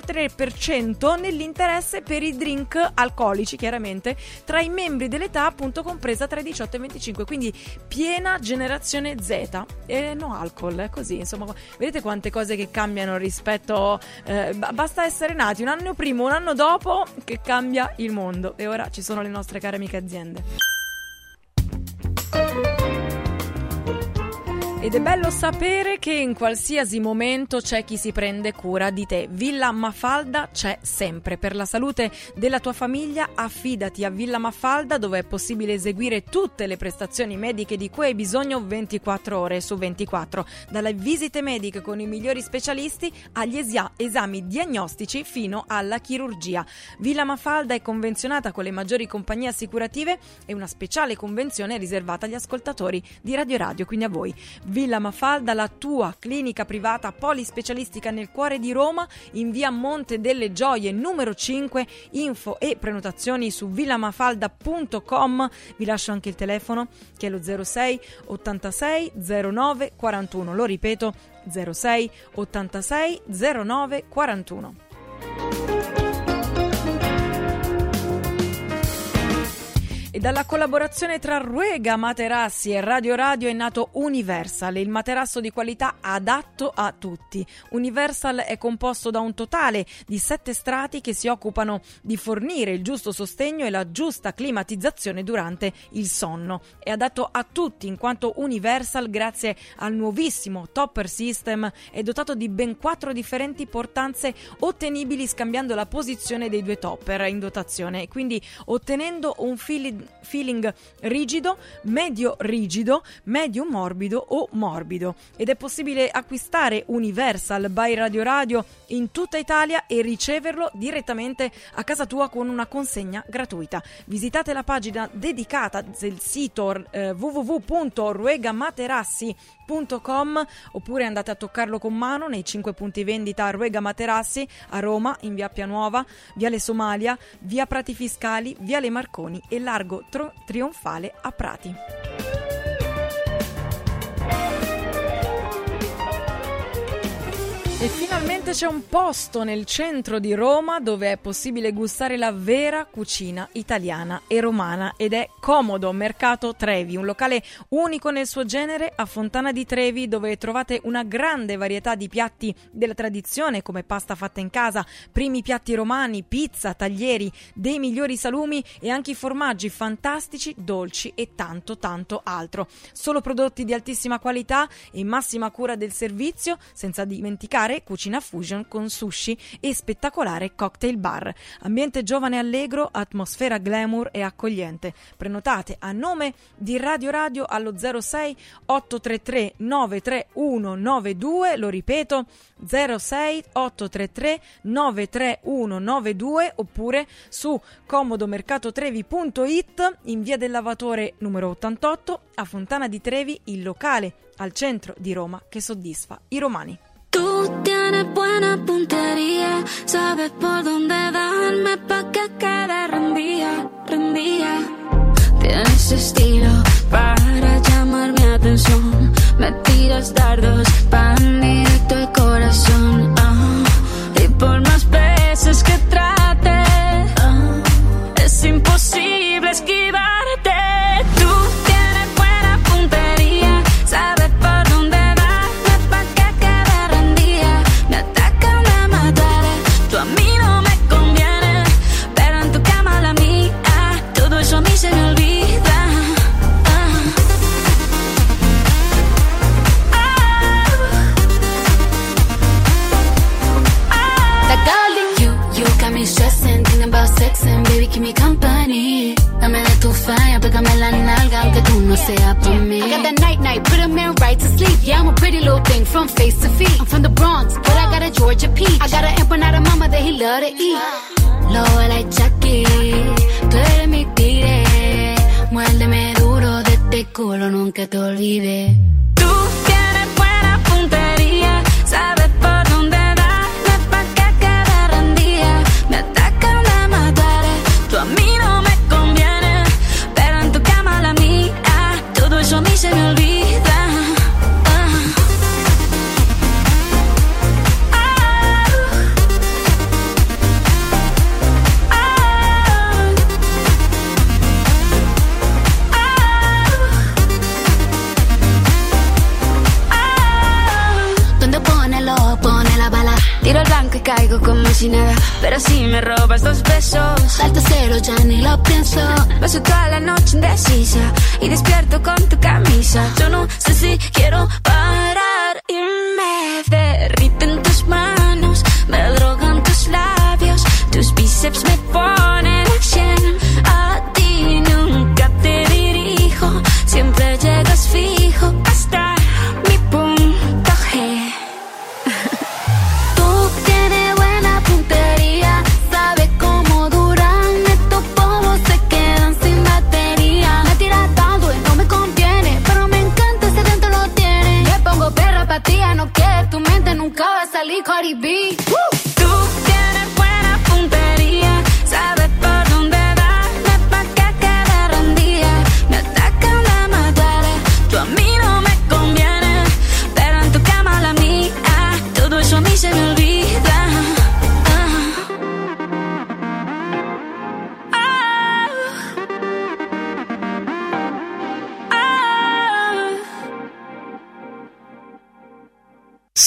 53% nell'interesse per i drink alcolici, chiaramente tra i membri dell'età appunto compresa tra i 18 e i 25, quindi piena generazione Z e no alcol, è così, insomma. Vedete quante cose che cambiano rispetto basta essere nati un anno prima, un anno dopo, che cambia il mondo. E ora ci sono le nostre care amiche aziende. Ed è bello sapere che in qualsiasi momento c'è chi si prende cura di te. Villa Mafalda c'è sempre. Per la salute della tua famiglia affidati a Villa Mafalda, dove è possibile eseguire tutte le prestazioni mediche di cui hai bisogno 24 ore su 24. Dalle visite mediche con i migliori specialisti agli esami diagnostici fino alla chirurgia. Villa Mafalda è convenzionata con le maggiori compagnie assicurative e una speciale convenzione riservata agli ascoltatori di Radio Radio, quindi a voi. Villa Mafalda, la tua clinica privata polispecialistica nel cuore di Roma, in via Monte delle Gioie numero 5. Info e prenotazioni su villamafalda.com. Vi lascio anche il telefono, che è lo 06 86 09 41. Lo ripeto, 06 86 09 41. dalla collaborazione tra Ruega Materassi e Radio Radio è nato Universal, il materasso di qualità adatto a tutti. Universal è composto da un totale di 7 strati che si occupano di fornire il giusto sostegno e la giusta climatizzazione durante il sonno. È adatto a tutti in quanto Universal, grazie al nuovissimo Topper System, è dotato di ben 4 differenti portanze ottenibili scambiando la posizione dei 2 topper in dotazione, quindi ottenendo un feeling rigido, medio morbido o morbido. Ed è possibile acquistare Universal by Radio Radio in tutta Italia e riceverlo direttamente a casa tua con una consegna gratuita. Visitate la pagina dedicata del sito www.ruegamaterassi.com oppure andate a toccarlo con mano nei 5 punti vendita Ruega Materassi a Roma, in via Pianuova, viale Somalia, via Prati Fiscali, viale Marconi e largo Trionfale a Prati. E finalmente c'è un posto nel centro di Roma dove è possibile gustare la vera cucina italiana e romana ed è Comodo Mercato Trevi, un locale unico nel suo genere a Fontana di Trevi dove trovate una grande varietà di piatti della tradizione come pasta fatta in casa, primi piatti romani, pizza, taglieri, dei migliori salumi e anche i formaggi fantastici, dolci e tanto altro. Solo prodotti di altissima qualità e massima cura del servizio, senza dimenticare cucina fusion con sushi e spettacolare cocktail bar. Ambiente giovane e allegro, atmosfera glamour e accogliente. Prenotate a nome di Radio Radio allo 06 833 93192, lo ripeto 06 833 93192 oppure su comodomercatotrevi.it in via del Lavatore numero 88 a Fontana di Trevi, il locale al centro di Roma che soddisfa i romani. Tú tienes buena puntería, sabes por dónde darme pa' que quede rendida. Tienes estilo para llamar mi atención, me tiras dardos pan directo al corazón. Y por más veces que trate, es imposible esquivarte. Tú tienes buena puntería, sabes por dónde darme pa' que quede rendida. Me atacan a matar, tú a mí no me conviene, pero en tu cama la mía, todo eso a mí se me olvida. Stressing, thinking about sex and baby keep me company. Dame de tu falla, pégame la nalga aunque tú no seas por mí. I got that night, put a man right to sleep. Yeah, I'm a pretty little thing from face to feet. I'm from the Bronx, but I got a Georgia peach. I got an empanada mama that he love to eat. Low like Chucky, tú eres mi tigre. Muérdeme duro de este culo, nunca te olvides. Tú tienes buena puntería, sabes por dónde darme pa' que quede rendida. Me atacan a matar, tú a mí no me conviene, pero en tu cama la mía, todo eso a mí se me olvida. Tiro al blanco y caigo como si nada, pero si me robas 2 besos, salto cero, ya ni lo pienso. Paso toda la noche indecisa y despierto con tu camisa. Yo no sé si quiero parar y me derriten tus manos, me drogan tus labios, tus bíceps me ponen a 100. A ti nunca te dirijo, siempre llegas fijo hasta mi punto G. Sabe cómo duran estos povos, se quedan sin batería. Me tira tanto y no me conviene, pero me encanta ese dentro lo tiene. Le pongo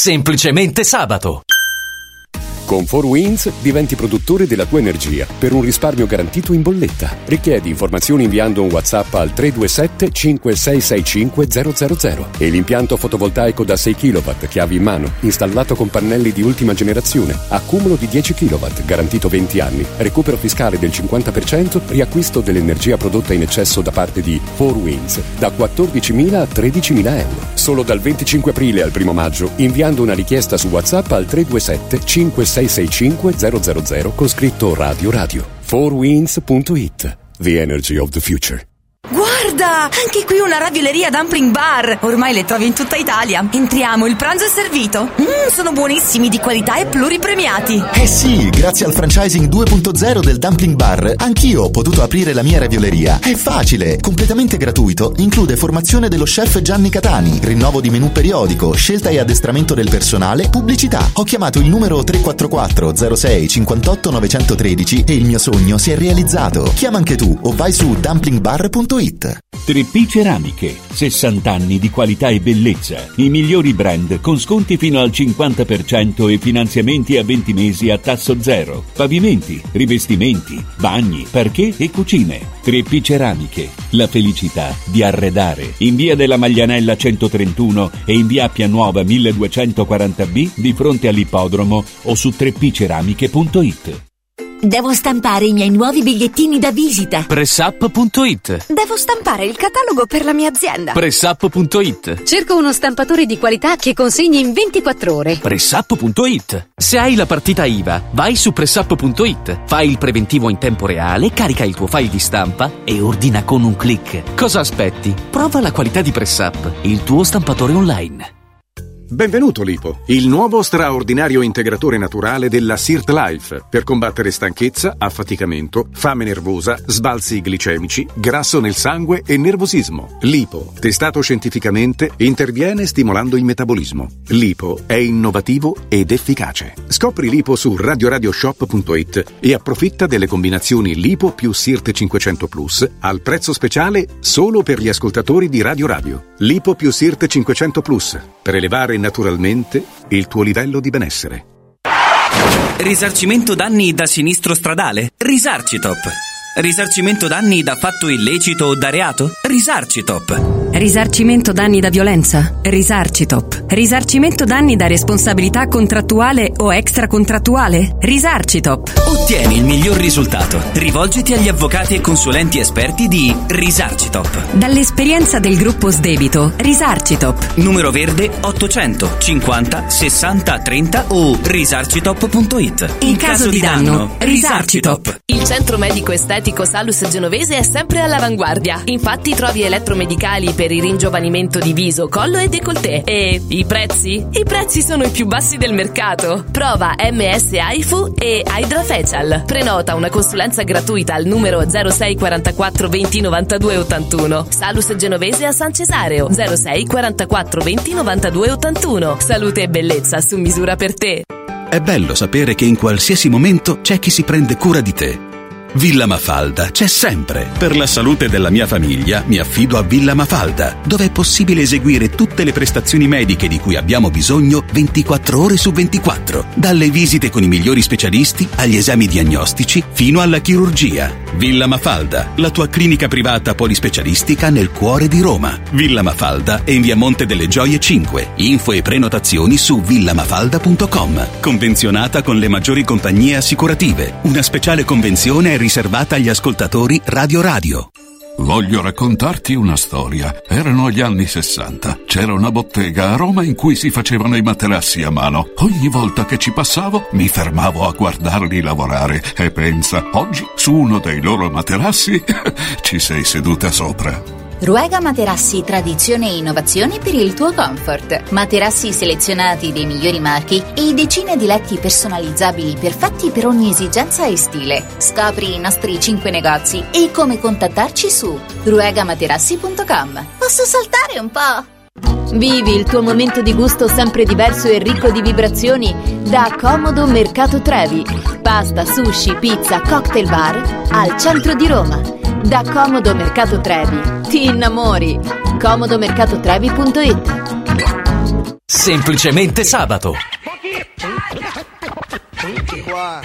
semplicemente sabato. Con 4Winds diventi produttore della tua energia per un risparmio garantito in bolletta. Richiedi informazioni inviando un WhatsApp al 327 5665 000 e l'impianto fotovoltaico da 6 kW chiavi in mano, installato con pannelli di ultima generazione, accumulo di 10 kW, garantito 20 anni, recupero fiscale del 50%, riacquisto dell'energia prodotta in eccesso da parte di 4Winds da 14.000 a 13.000 euro. Solo dal 25 aprile al 1 maggio, inviando una richiesta su WhatsApp al 327 5665 000 con scritto Radio. 4winds.it. The energy of the future. Guarda, anche qui una ravioleria Dumpling Bar. Ormai le trovi in tutta Italia. Entriamo, il pranzo è servito. Sono buonissimi, di qualità e pluripremiati. Eh sì, grazie al franchising 2.0 del Dumpling Bar, anch'io ho potuto aprire la mia ravioleria. È facile, completamente gratuito, include formazione dello chef Gianni Catani, rinnovo di menù periodico, scelta e addestramento del personale, pubblicità. Ho chiamato il numero 344 06 58 913 e il mio sogno si è realizzato. Chiama anche tu o vai su dumplingbar.it. 3P Ceramiche, 60 anni di qualità e bellezza, i migliori brand con sconti fino al 50% e finanziamenti a 20 mesi a tasso zero, pavimenti, rivestimenti, bagni, parquet e cucine. 3P Ceramiche, la felicità di arredare. In via della Maglianella 131 e in via Appia Nuova 1240B di fronte all'ippodromo o su 3pceramiche.it. Devo stampare i miei nuovi bigliettini da visita. Pressup.it. Devo stampare il catalogo per la mia azienda. Pressup.it. Cerco uno stampatore di qualità che consegni in 24 ore. Pressup.it. Se hai la partita IVA, vai su Pressup.it. Fai il preventivo in tempo reale, carica il tuo file di stampa e ordina con un click. Cosa aspetti? Prova la qualità di Pressup, il tuo stampatore online. Benvenuto Lipo, il nuovo straordinario integratore naturale della Sirt Life per combattere stanchezza, affaticamento, fame nervosa, sbalzi glicemici, grasso nel sangue e nervosismo. Lipo, testato scientificamente, interviene stimolando il metabolismo. Lipo è innovativo ed efficace. Scopri Lipo su radioradioshop.it e approfitta delle combinazioni Lipo più Sirt 500 Plus al prezzo speciale solo per gli ascoltatori di Radio Radio. Lipo più Sirt 500 Plus per elevare naturalmente il tuo livello di benessere. Risarcimento danni da sinistro stradale? Risarcitop. Risarcimento danni da fatto illecito o da reato? Risarcitop. Risarcimento danni da violenza? Risarcitop. Risarcimento danni da responsabilità contrattuale o extracontrattuale? Risarcitop. Ottieni il miglior risultato. Rivolgiti agli avvocati e consulenti esperti di Risarcitop. Dall'esperienza del gruppo Sdebito, Risarcitop. Numero verde 800 50 60 30 o risarcitop.it. In caso di danno, Risarcitop. Il centro medico estetico Salus Genovese è sempre all'avanguardia. Infatti trovi elettromedicali per il ringiovanimento di viso, collo e décolleté. E i prezzi? I prezzi sono i più bassi del mercato. Prova MS AIFU e Hydra Facial. Prenota una consulenza gratuita al numero 06 44 20 92 81. Salus Genovese a San Cesareo 06 44 20 92 81. Salute e bellezza su misura per te. È bello sapere che in qualsiasi momento c'è chi si prende cura di te. Villa Mafalda c'è sempre. Per la salute della mia famiglia mi affido a Villa Mafalda, dove è possibile eseguire tutte le prestazioni mediche di cui abbiamo bisogno 24 ore su 24. Dalle visite con i migliori specialisti agli esami diagnostici fino alla chirurgia. Villa Mafalda, la tua clinica privata polispecialistica nel cuore di Roma. Villa Mafalda è in via Monte delle Gioie 5. Info e prenotazioni su villamafalda.com. Convenzionata con le maggiori compagnie assicurative. Una speciale convenzione è riservata agli ascoltatori Radio Radio. Voglio raccontarti una storia. Erano gli anni 60. C'era una bottega a Roma in cui si facevano i materassi a mano. Ogni volta che ci passavo mi fermavo a guardarli lavorare e pensa, oggi su uno dei loro materassi ci sei seduta sopra. Ruega Materassi, tradizione e innovazione per il tuo comfort. Materassi selezionati dei migliori marchi e decine di letti personalizzabili perfetti per ogni esigenza e stile. Scopri i nostri 5 negozi e come contattarci su ruegamaterassi.com. Posso saltare un po'? Vivi il tuo momento di gusto sempre diverso e ricco di vibrazioni da Comodo Mercato Trevi. Pasta, sushi, pizza, cocktail bar al centro di Roma. Da Comodo Mercato Trevi ti innamori. comodomercatotrevi.it. semplicemente sabato. Qua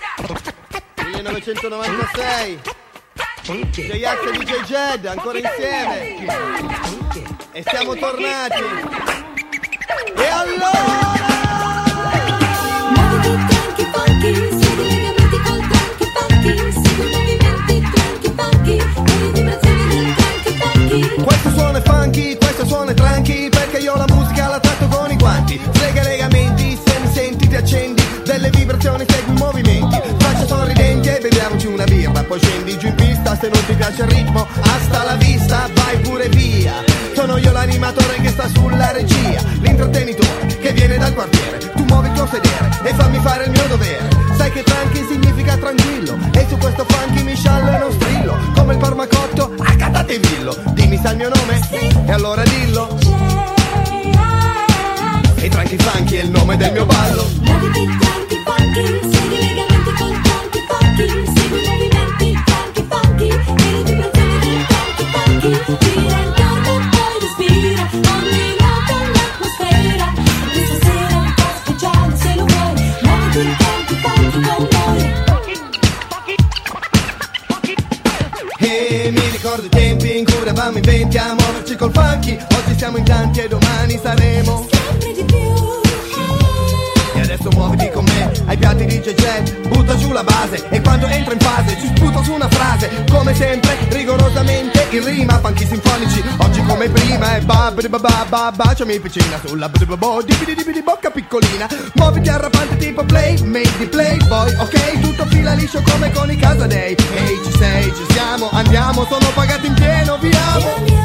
1996 J-Ax e DJ Jed ancora insieme e siamo tornati. E allora questo suono è funky, questo suono è tranqui, perché io la musica la tratto con i guanti. Slega legamenti, se mi senti ti accendi, delle vibrazioni segui i movimenti. Faccia sorridenti e beviamoci una birra, poi scendi giù in pista, se non ti piace il ritmo, hasta la vista, vai pure via. Sono io l'animatore che sta sulla regia, l'intrattenitore che viene dal quartiere. Tu muovi il tuo sedere e fammi fare il mio dovere. Sai che tranqui significa tranquillo, e su questo funky mi sciallo e non strillo, come il parmacotto a Catatevillo. Dimmi sa il mio nome? Sì. E allora dillo. E tranqui funky è il nome del mio ballo. Muoviti tranqui funky, segui i legamenti con tranqui funky, segui i movimenti tranqui funky, e le vibrazioni del tranqui funky. Gira intorno e poi respira, ogni nota l'atmosfera. Questa sera è un po' speciale se lo vuoi. Muoviti tranqui funky con noi. E mi ricordo i tempi in cui eravamo in 20 a muoverci col funky. Oggi siamo in tanti e domani saremo sempre di più. E adesso muoviti con me ai piatti di JJ, butta giù la base e quando entra in fase ci sputo su una frase. Come sempre, rigorosamente in rima, funky sinfonici, oggi come prima. E baciami piccina sulla di bocca piccolina. Muoviti arrapante tipo play, made di playboy, ok? Tutto fila liscio come con i Casadei. Ehi, ci sei, ci siamo, andiamo, sono pagati in pieno, viamo.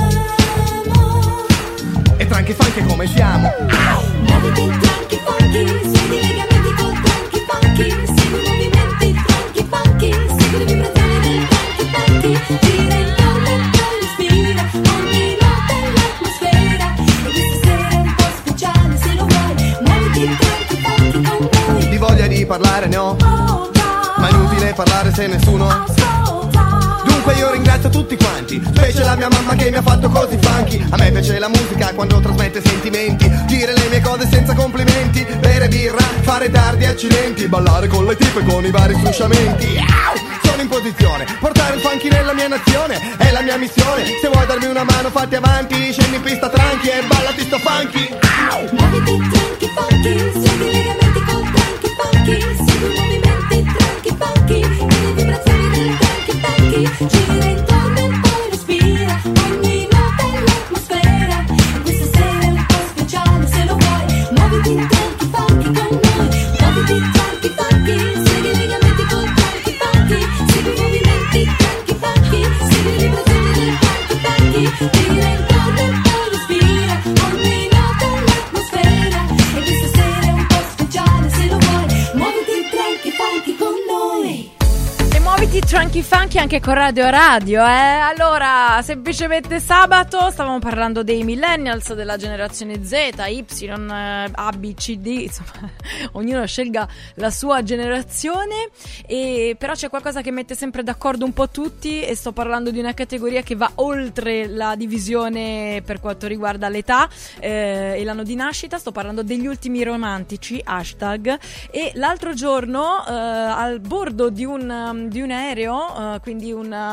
E tranqui funky come siamo. Muoviti tranqui funky, segui i legamenti con tranqui funky, segui i movimenti tranqui funky, segui le vibrazioni del tranqui funky. Gira intorno e poi respira, ogni nota è l'atmosfera. E questa sera è un po' speciale se lo vuoi. Muoviti tranqui funky con noi. Di voglia di parlare ne ho, ma è inutile parlare se nessuno. Dunque io ringrazio tutti quanti, specie la mia mamma che mi ha fatto così funky. A me piace la musica quando trasmette sentimenti, dire le mie cose senza complimenti, bere birra, fare tardi accidenti, ballare con le tipe con i vari frusciamenti. Sono in posizione, portare il funky nella mia nazione è la mia missione. Se vuoi darmi una mano fatti avanti, scendi in pista tranqui e ballati sto funky. Muoviti tranqui funky, segui i legamenti con tranqui funky, segui i movimenti tranqui funky, e le vibrazioni del tranqui funky. Gira intorno e poi respira, ogni nota è l'atmosfera. E questa sera è un po' speciale se lo vuoi. Muoviti tranqui funky con noi. Muoviti tranqui funky, segui i legamenti con tranqui funky, segui i movimenti tranqui funky, segui le vibrazioni del tranqui funky. Gira intorno e poi respira, ogni nota è l'atmosfera. E questa sera è un po' speciale se lo vuoi. Muoviti tranqui funky con noi. E muoviti tranqui funky anche con Radio Radio, Allora, semplicemente sabato stavamo parlando dei millennials, della generazione Z, Y, A, B, C, D, insomma, ognuno scelga la sua generazione, e però c'è qualcosa che mette sempre d'accordo un po' tutti, e sto parlando di una categoria che va oltre la divisione per quanto riguarda l'età e l'anno di nascita. Sto parlando degli ultimi romantici, hashtag. E l'altro giorno al bordo di un aereo, quindi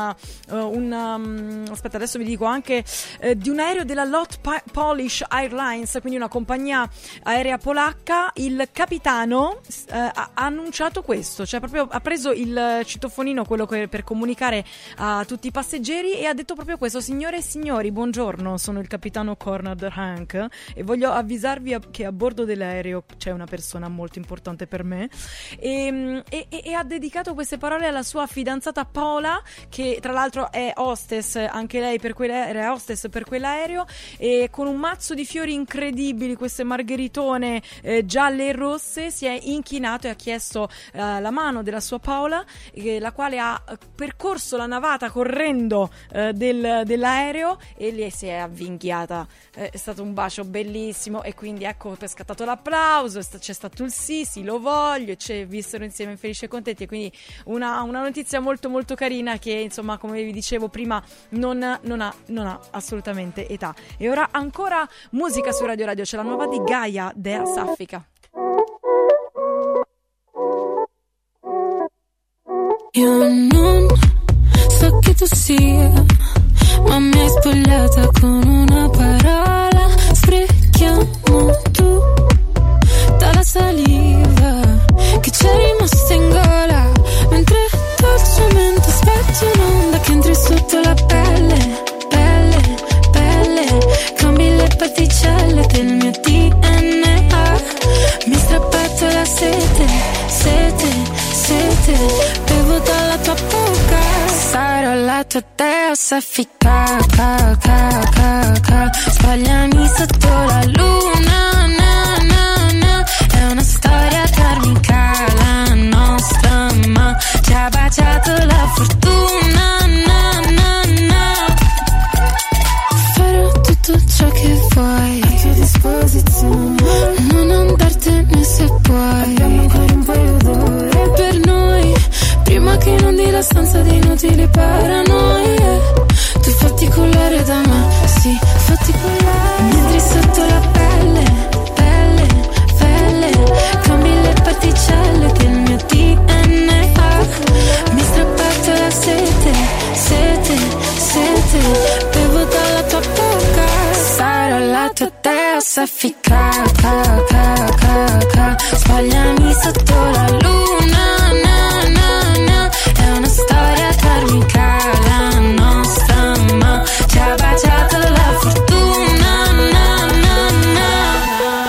aspetta, adesso vi dico anche di un aereo della LOT Polish Airlines, quindi una compagnia aerea polacca, il capitano ha annunciato questo, cioè proprio ha preso il citofonino, quello per comunicare a tutti i passeggeri, e ha detto proprio questo: signore e signori, buongiorno, sono il capitano Conrad Hank e voglio avvisarvi che a bordo dell'aereo c'è una persona molto importante per me, e ha dedicato queste parole alla sua fidanzata Paola, che tra l'altro è hostess anche lei era hostess per quell'aereo, e con un mazzo di fiori incredibili, queste margheritone gialle e rosse, si è inchinato e ha chiesto la mano della sua Paola, la quale ha percorso la navata correndo dell'aereo, e lei si è avvinghiata. È stato un bacio bellissimo, e quindi ecco, è scattato l'applauso, c'è stato il sì, lo voglio, vissero insieme felici e contenti, e quindi una notizia notizia molto molto carina che, insomma, come vi dicevo prima, non ha assolutamente età. E ora ancora musica su Radio Radio, c'è la nuova di Gaia, Dea Saffica. Io non so chi tu sia, ma mi hai spogliata con una parola. Sprechiamo tutta la saliva che c'è rimasta in gola, mentre dolcemente aspetti un'onda che entri sotto la pelle, pelle, pelle. Cambi le particelle del mio DNA. Mi strappato la sete, sete, sete. Bevo dalla tua bocca, sarò la tua dea saffica, ca, ca, ca, ca. Sbagliami sotto la luna, na, na, na. È una storia karmica la nostra, ma ci ha baciato la fortuna, na, na, na. Farò tutto ciò che vuoi a tua disposizione, non andartene se puoi. Abbiamo ancora un paio d'ore per noi, prima che inondi la stanza di inutili paranoie. Tu fatti collare da me, sì, fatti collare. Mi entri sotto la pelle, pelle, pelle. Cambi le particelle del mio DNA. Mi strappato la sete, sete, sete. Bevo dalla tua bocca, sarò la tua dea saffica, ca, ca, ca, ca. Sbagliami sotto la luna, na, na, na. È una storia karmica la nostra, ma ci ha baciato la fortuna, na, na, na.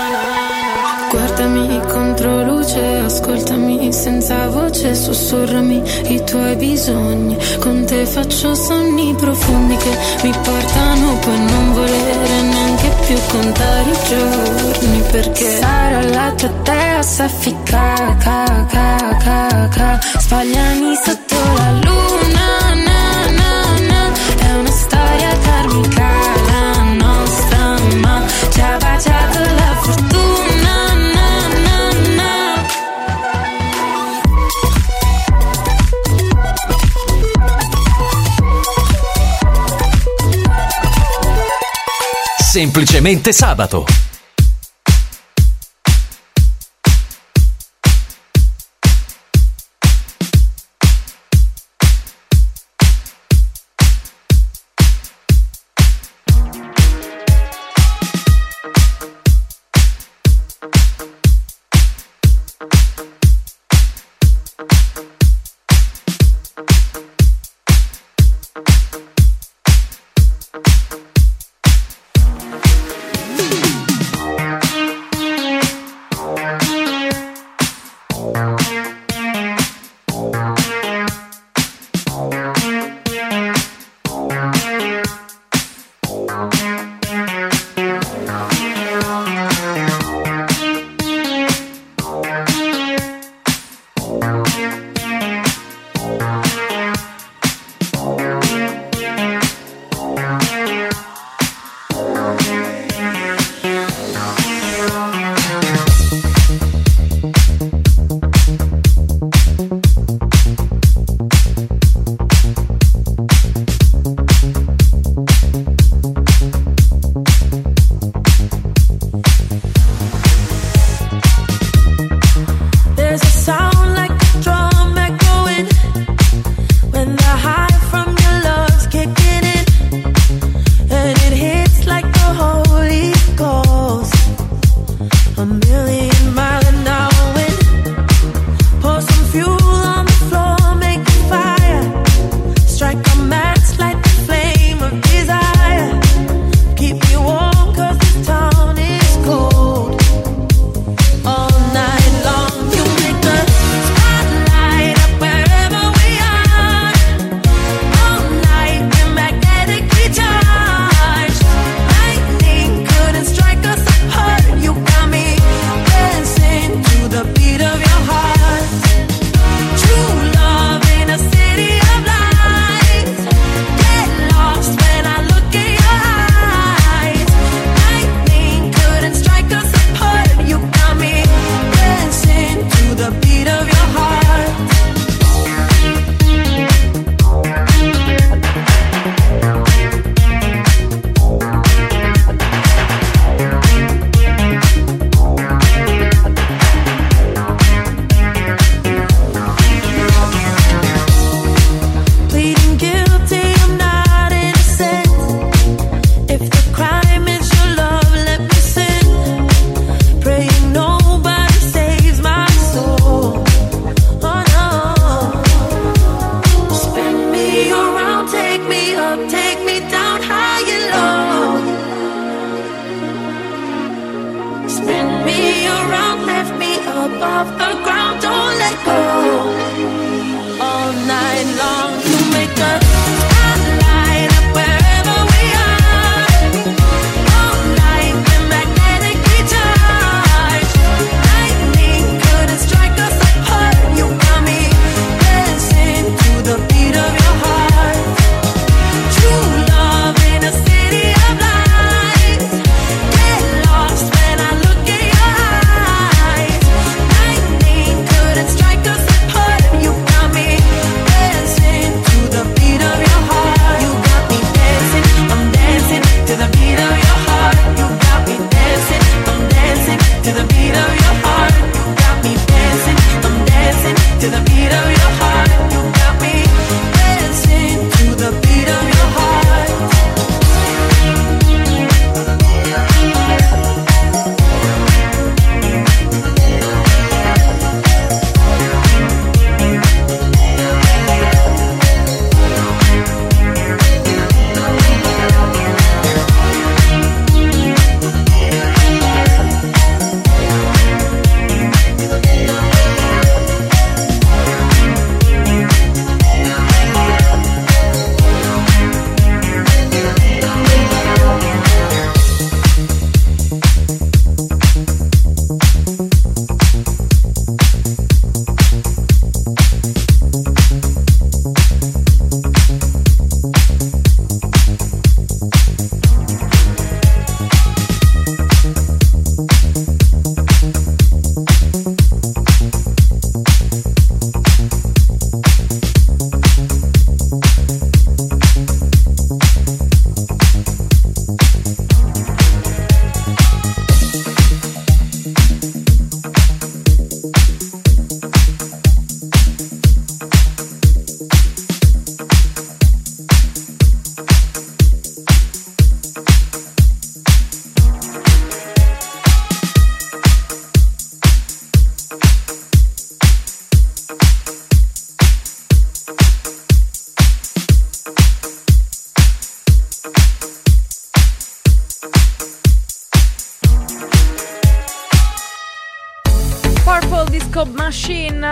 Guardami contro luce, ascoltami senza voce, sussurrami i tuoi bisogni. Con te faccio sogni profondi che mi portano poi a non volere neanche più contare i giorni, perché sarò la tua dea saffica, ca, ca, ca, ca. Sbagliami sotto la luna, na, na, na. È una storia karmica la nostra, ma ci ha baciato la fortuna, na, na, na. Semplicemente sabato.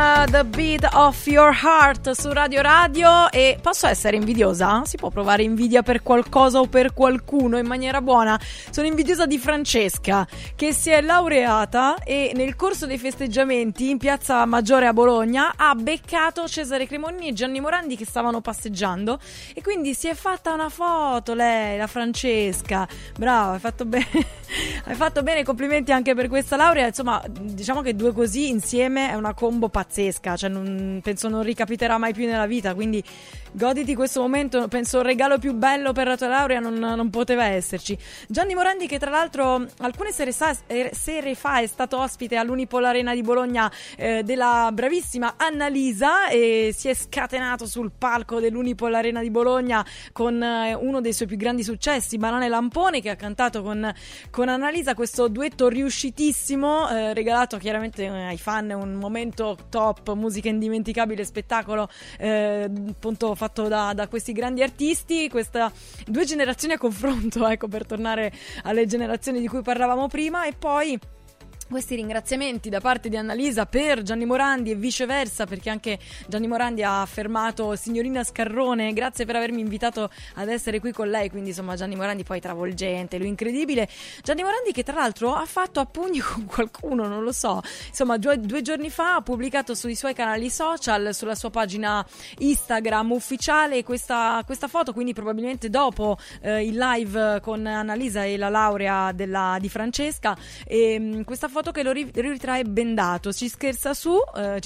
The Beat of Your Heart su Radio Radio. E posso essere invidiosa? Si può provare invidia per qualcosa o per qualcuno in maniera buona? Sono invidiosa di Francesca, che si è laureata e nel corso dei festeggiamenti in Piazza Maggiore a Bologna ha beccato Cesare Cremonini e Gianni Morandi che stavano passeggiando, e quindi si è fatta una foto lei, la Francesca. Brava, hai fatto bene. Hai fatto bene, complimenti anche per questa laurea. Insomma, diciamo che due così insieme è una combo pazzesca, cioè penso non ricapiterà mai più nella vita, quindi goditi questo momento. Penso il regalo più bello per la tua laurea non poteva esserci. Gianni Morandi, che tra l'altro alcune sere fa è stato ospite all'Unipol Arena di Bologna della bravissima Annalisa, e si è scatenato sul palco dell'Unipol Arena di Bologna con uno dei suoi più grandi successi, Banane Lampone, che ha cantato con Annalisa, questo duetto riuscitissimo, regalato chiaramente ai fan, un momento top, musica indimenticabile, spettacolo appunto fatto da questi grandi artisti, due generazioni a confronto, ecco, per tornare alle generazioni di cui parlavamo prima. E poi questi ringraziamenti da parte di Annalisa per Gianni Morandi e viceversa, perché anche Gianni Morandi ha affermato: signorina Scarrone, grazie per avermi invitato ad essere qui con lei. Quindi insomma Gianni Morandi poi travolgente, lui incredibile. Gianni Morandi che tra l'altro ha fatto a pugni con qualcuno, non lo so, insomma due giorni fa ha pubblicato sui suoi canali social, sulla sua pagina Instagram ufficiale, questa foto, quindi probabilmente dopo il live con Annalisa e la laurea di Francesca, e questa foto che lo ritrae bendato, ci scherza su,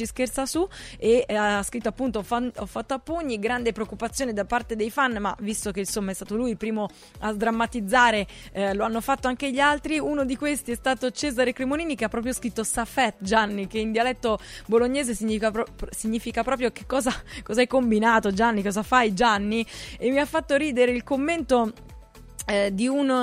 e ha scritto appunto: ho fatto a pugni, grande preoccupazione da parte dei fan, ma visto che insomma è stato lui il primo a sdrammatizzare, lo hanno fatto anche gli altri. Uno di questi è stato Cesare Cremonini, che ha proprio scritto Safet Gianni, che in dialetto bolognese significa proprio che cosa hai combinato Gianni, cosa fai Gianni, e mi ha fatto ridere il commento di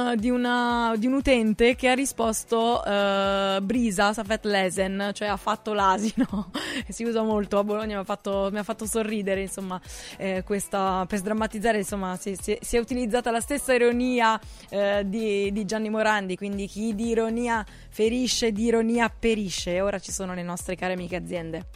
un utente che ha risposto Brisa Safet Lesen, cioè ha fatto l'asino. Si usa molto a Bologna, mi ha fatto sorridere, insomma, questa, per sdrammatizzare, insomma, si è utilizzata la stessa ironia di Gianni Morandi, quindi chi di ironia ferisce, di ironia perisce. E ora ci sono le nostre care amiche aziende.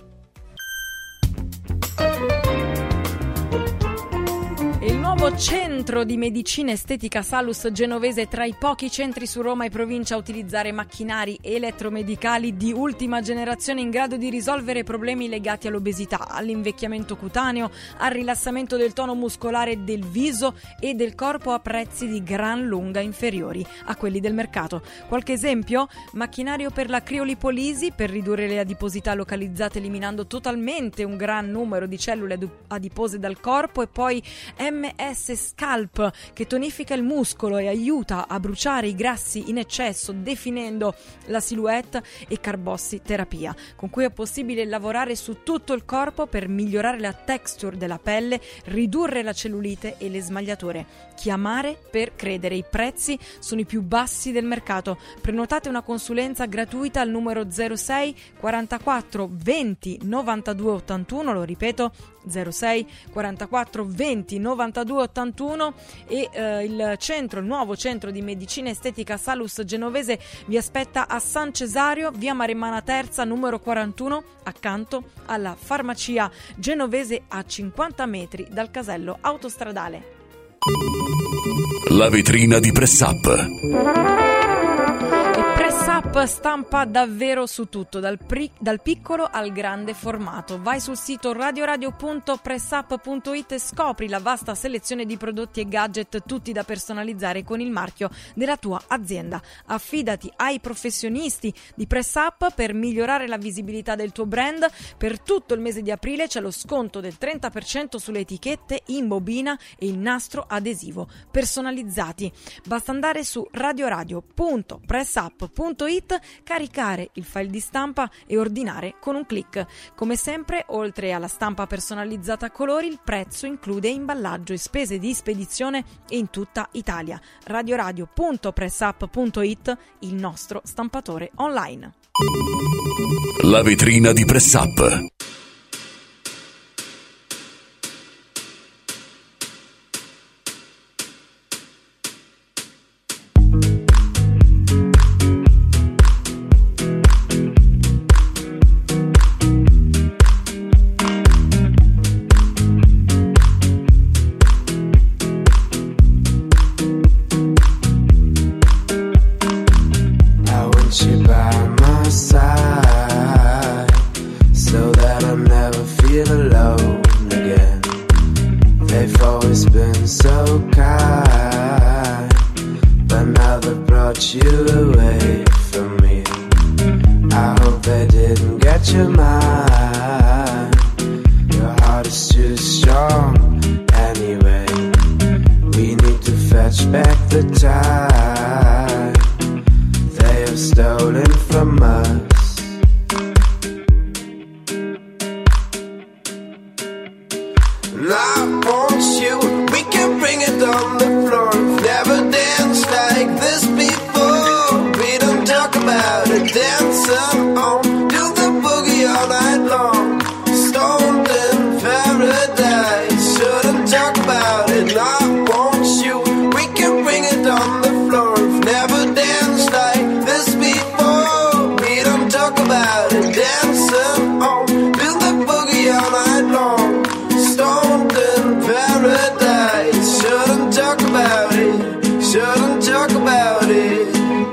Il nuovo centro di medicina estetica Salus Genovese è tra i pochi centri su Roma e provincia a utilizzare macchinari elettromedicali di ultima generazione in grado di risolvere problemi legati all'obesità, all'invecchiamento cutaneo, al rilassamento del tono muscolare del viso e del corpo a prezzi di gran lunga inferiori a quelli del mercato. Qualche esempio? Macchinario per la criolipolisi per ridurre le adiposità localizzate eliminando totalmente un gran numero di cellule adipose dal corpo, e poi MS Scalp, che tonifica il muscolo e aiuta a bruciare i grassi in eccesso definendo la silhouette, e Carbossi Terapia, con cui è possibile lavorare su tutto il corpo per migliorare la texture della pelle, ridurre la cellulite e le smagliature. Chiamare per credere, i prezzi sono i più bassi del mercato. Prenotate una consulenza gratuita al numero 06 44 20 92 81, lo ripeto 06 44 20 92 81, e il nuovo centro di medicina estetica Salus Genovese vi aspetta a San Cesario, via Maremmana Terza numero 41, accanto alla farmacia genovese, a 50 metri dal casello autostradale. La vetrina di Press Up. Press Up stampa davvero su tutto, dal piccolo al grande formato. Vai sul sito radioradio.pressup.it e scopri la vasta selezione di prodotti e gadget, tutti da personalizzare con il marchio della tua azienda. Affidati ai professionisti di Press Up per migliorare la visibilità del tuo brand. Per tutto il mese di aprile c'è lo sconto del 30% sulle etichette in bobina e il nastro adesivo personalizzati. Basta andare su radioradio.pressup.it, caricare il file di stampa e ordinare con un click. Come sempre, oltre alla stampa personalizzata a colori, il prezzo include imballaggio e spese di spedizione in tutta Italia. radioradio.pressup.it, il nostro stampatore online. La vetrina di Press Up. alone again. They've always been so kind, but now they've brought you away from me. I hope they didn't get your mind. Your heart is too strong anyway. We need to fetch back the time they have stolen from us. And I want you, we can bring it on the floor. We've never danced like this before. We don't talk about it, dancing on, do the boogie all night long. Stoned in paradise, shouldn't talk about it. I want you, we can bring it on the floor. We've never danced like this before. We don't talk about it, dancing on, do the boogie all night long. Stoned in paradise, shouldn't talk about it, shouldn't talk about it.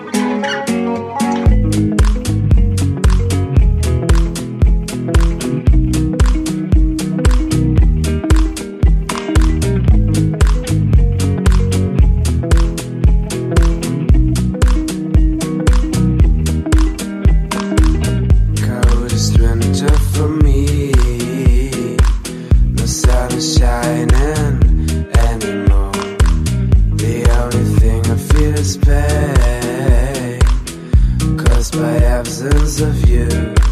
Coldest winter for me, no sun is shining anymore. The only thing I feel is pain, caused by absence of you.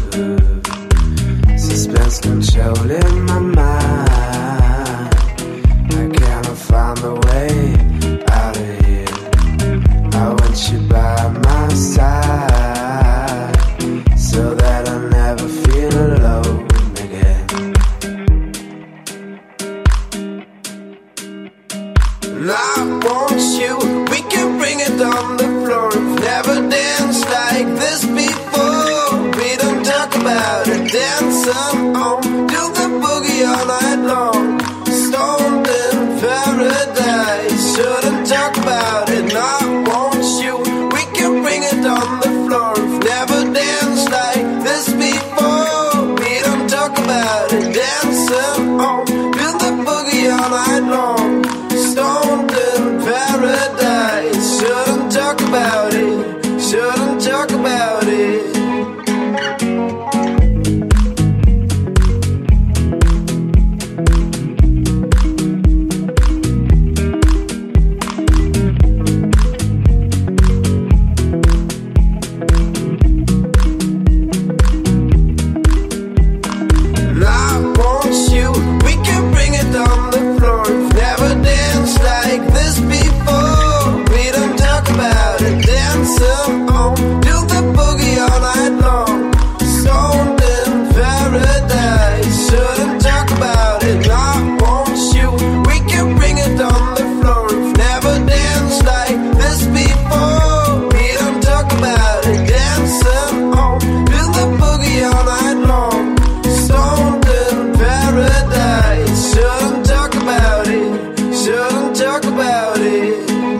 Suspense controlling my mind. I cannot find a way out of here. I want you by my side, so that I never feel alone again. And I want you, we can bring it on the floor. We've never danced like this before. We don't talk about it, dancing on, do the boogie all night long. Stoned in paradise, shouldn't talk about it. And I want you, we can bring it on the floor. We've never danced like this before. We don't talk about it, dancing on, do the boogie all night long. Stoned in paradise, shouldn't talk about it, shouldn't talk about it. And I want you, we can bring it on the floor. We've never danced like this before. We don't talk about it, dancing on, do the boogie all night long. Stoned in paradise, shouldn't talk about it. And I want you, we can bring it on the floor. We've never danced like this before. We don't talk about it, dancing on, do the boogie all night long. Stoned in paradise, shouldn't talk about it, shouldn't talk about it.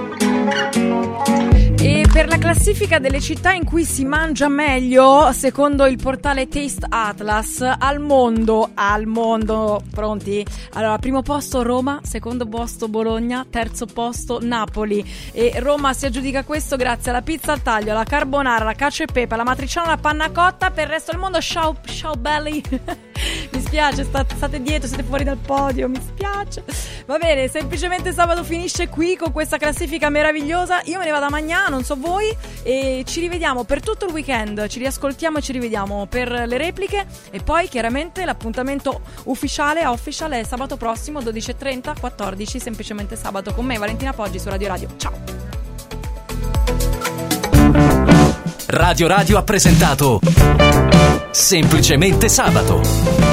E per la classifica delle città in cui si mangia meglio, secondo il portale Taste Atlas, al mondo, pronti? Allora, primo posto Roma, secondo posto Bologna, terzo posto Napoli. E Roma si aggiudica questo grazie alla pizza al taglio, alla carbonara, alla cacio e pepe, alla matriciana, alla panna cotta. Per il resto del mondo, ciao belli. Mi spiace, state dietro, siete fuori dal podio, mi spiace. Va bene, semplicemente sabato finisce qui con questa classifica meravigliosa. Io me ne vado a mangiare, non so voi, e ci rivediamo per tutto il weekend. Ci riascoltiamo e ci rivediamo per le repliche. E poi chiaramente l'appuntamento ufficiale è sabato prossimo 12.30, 14, semplicemente sabato, con me Valentina Poggi su Radio Radio. Ciao. Radio Radio ha presentato Semplicemente Sabato.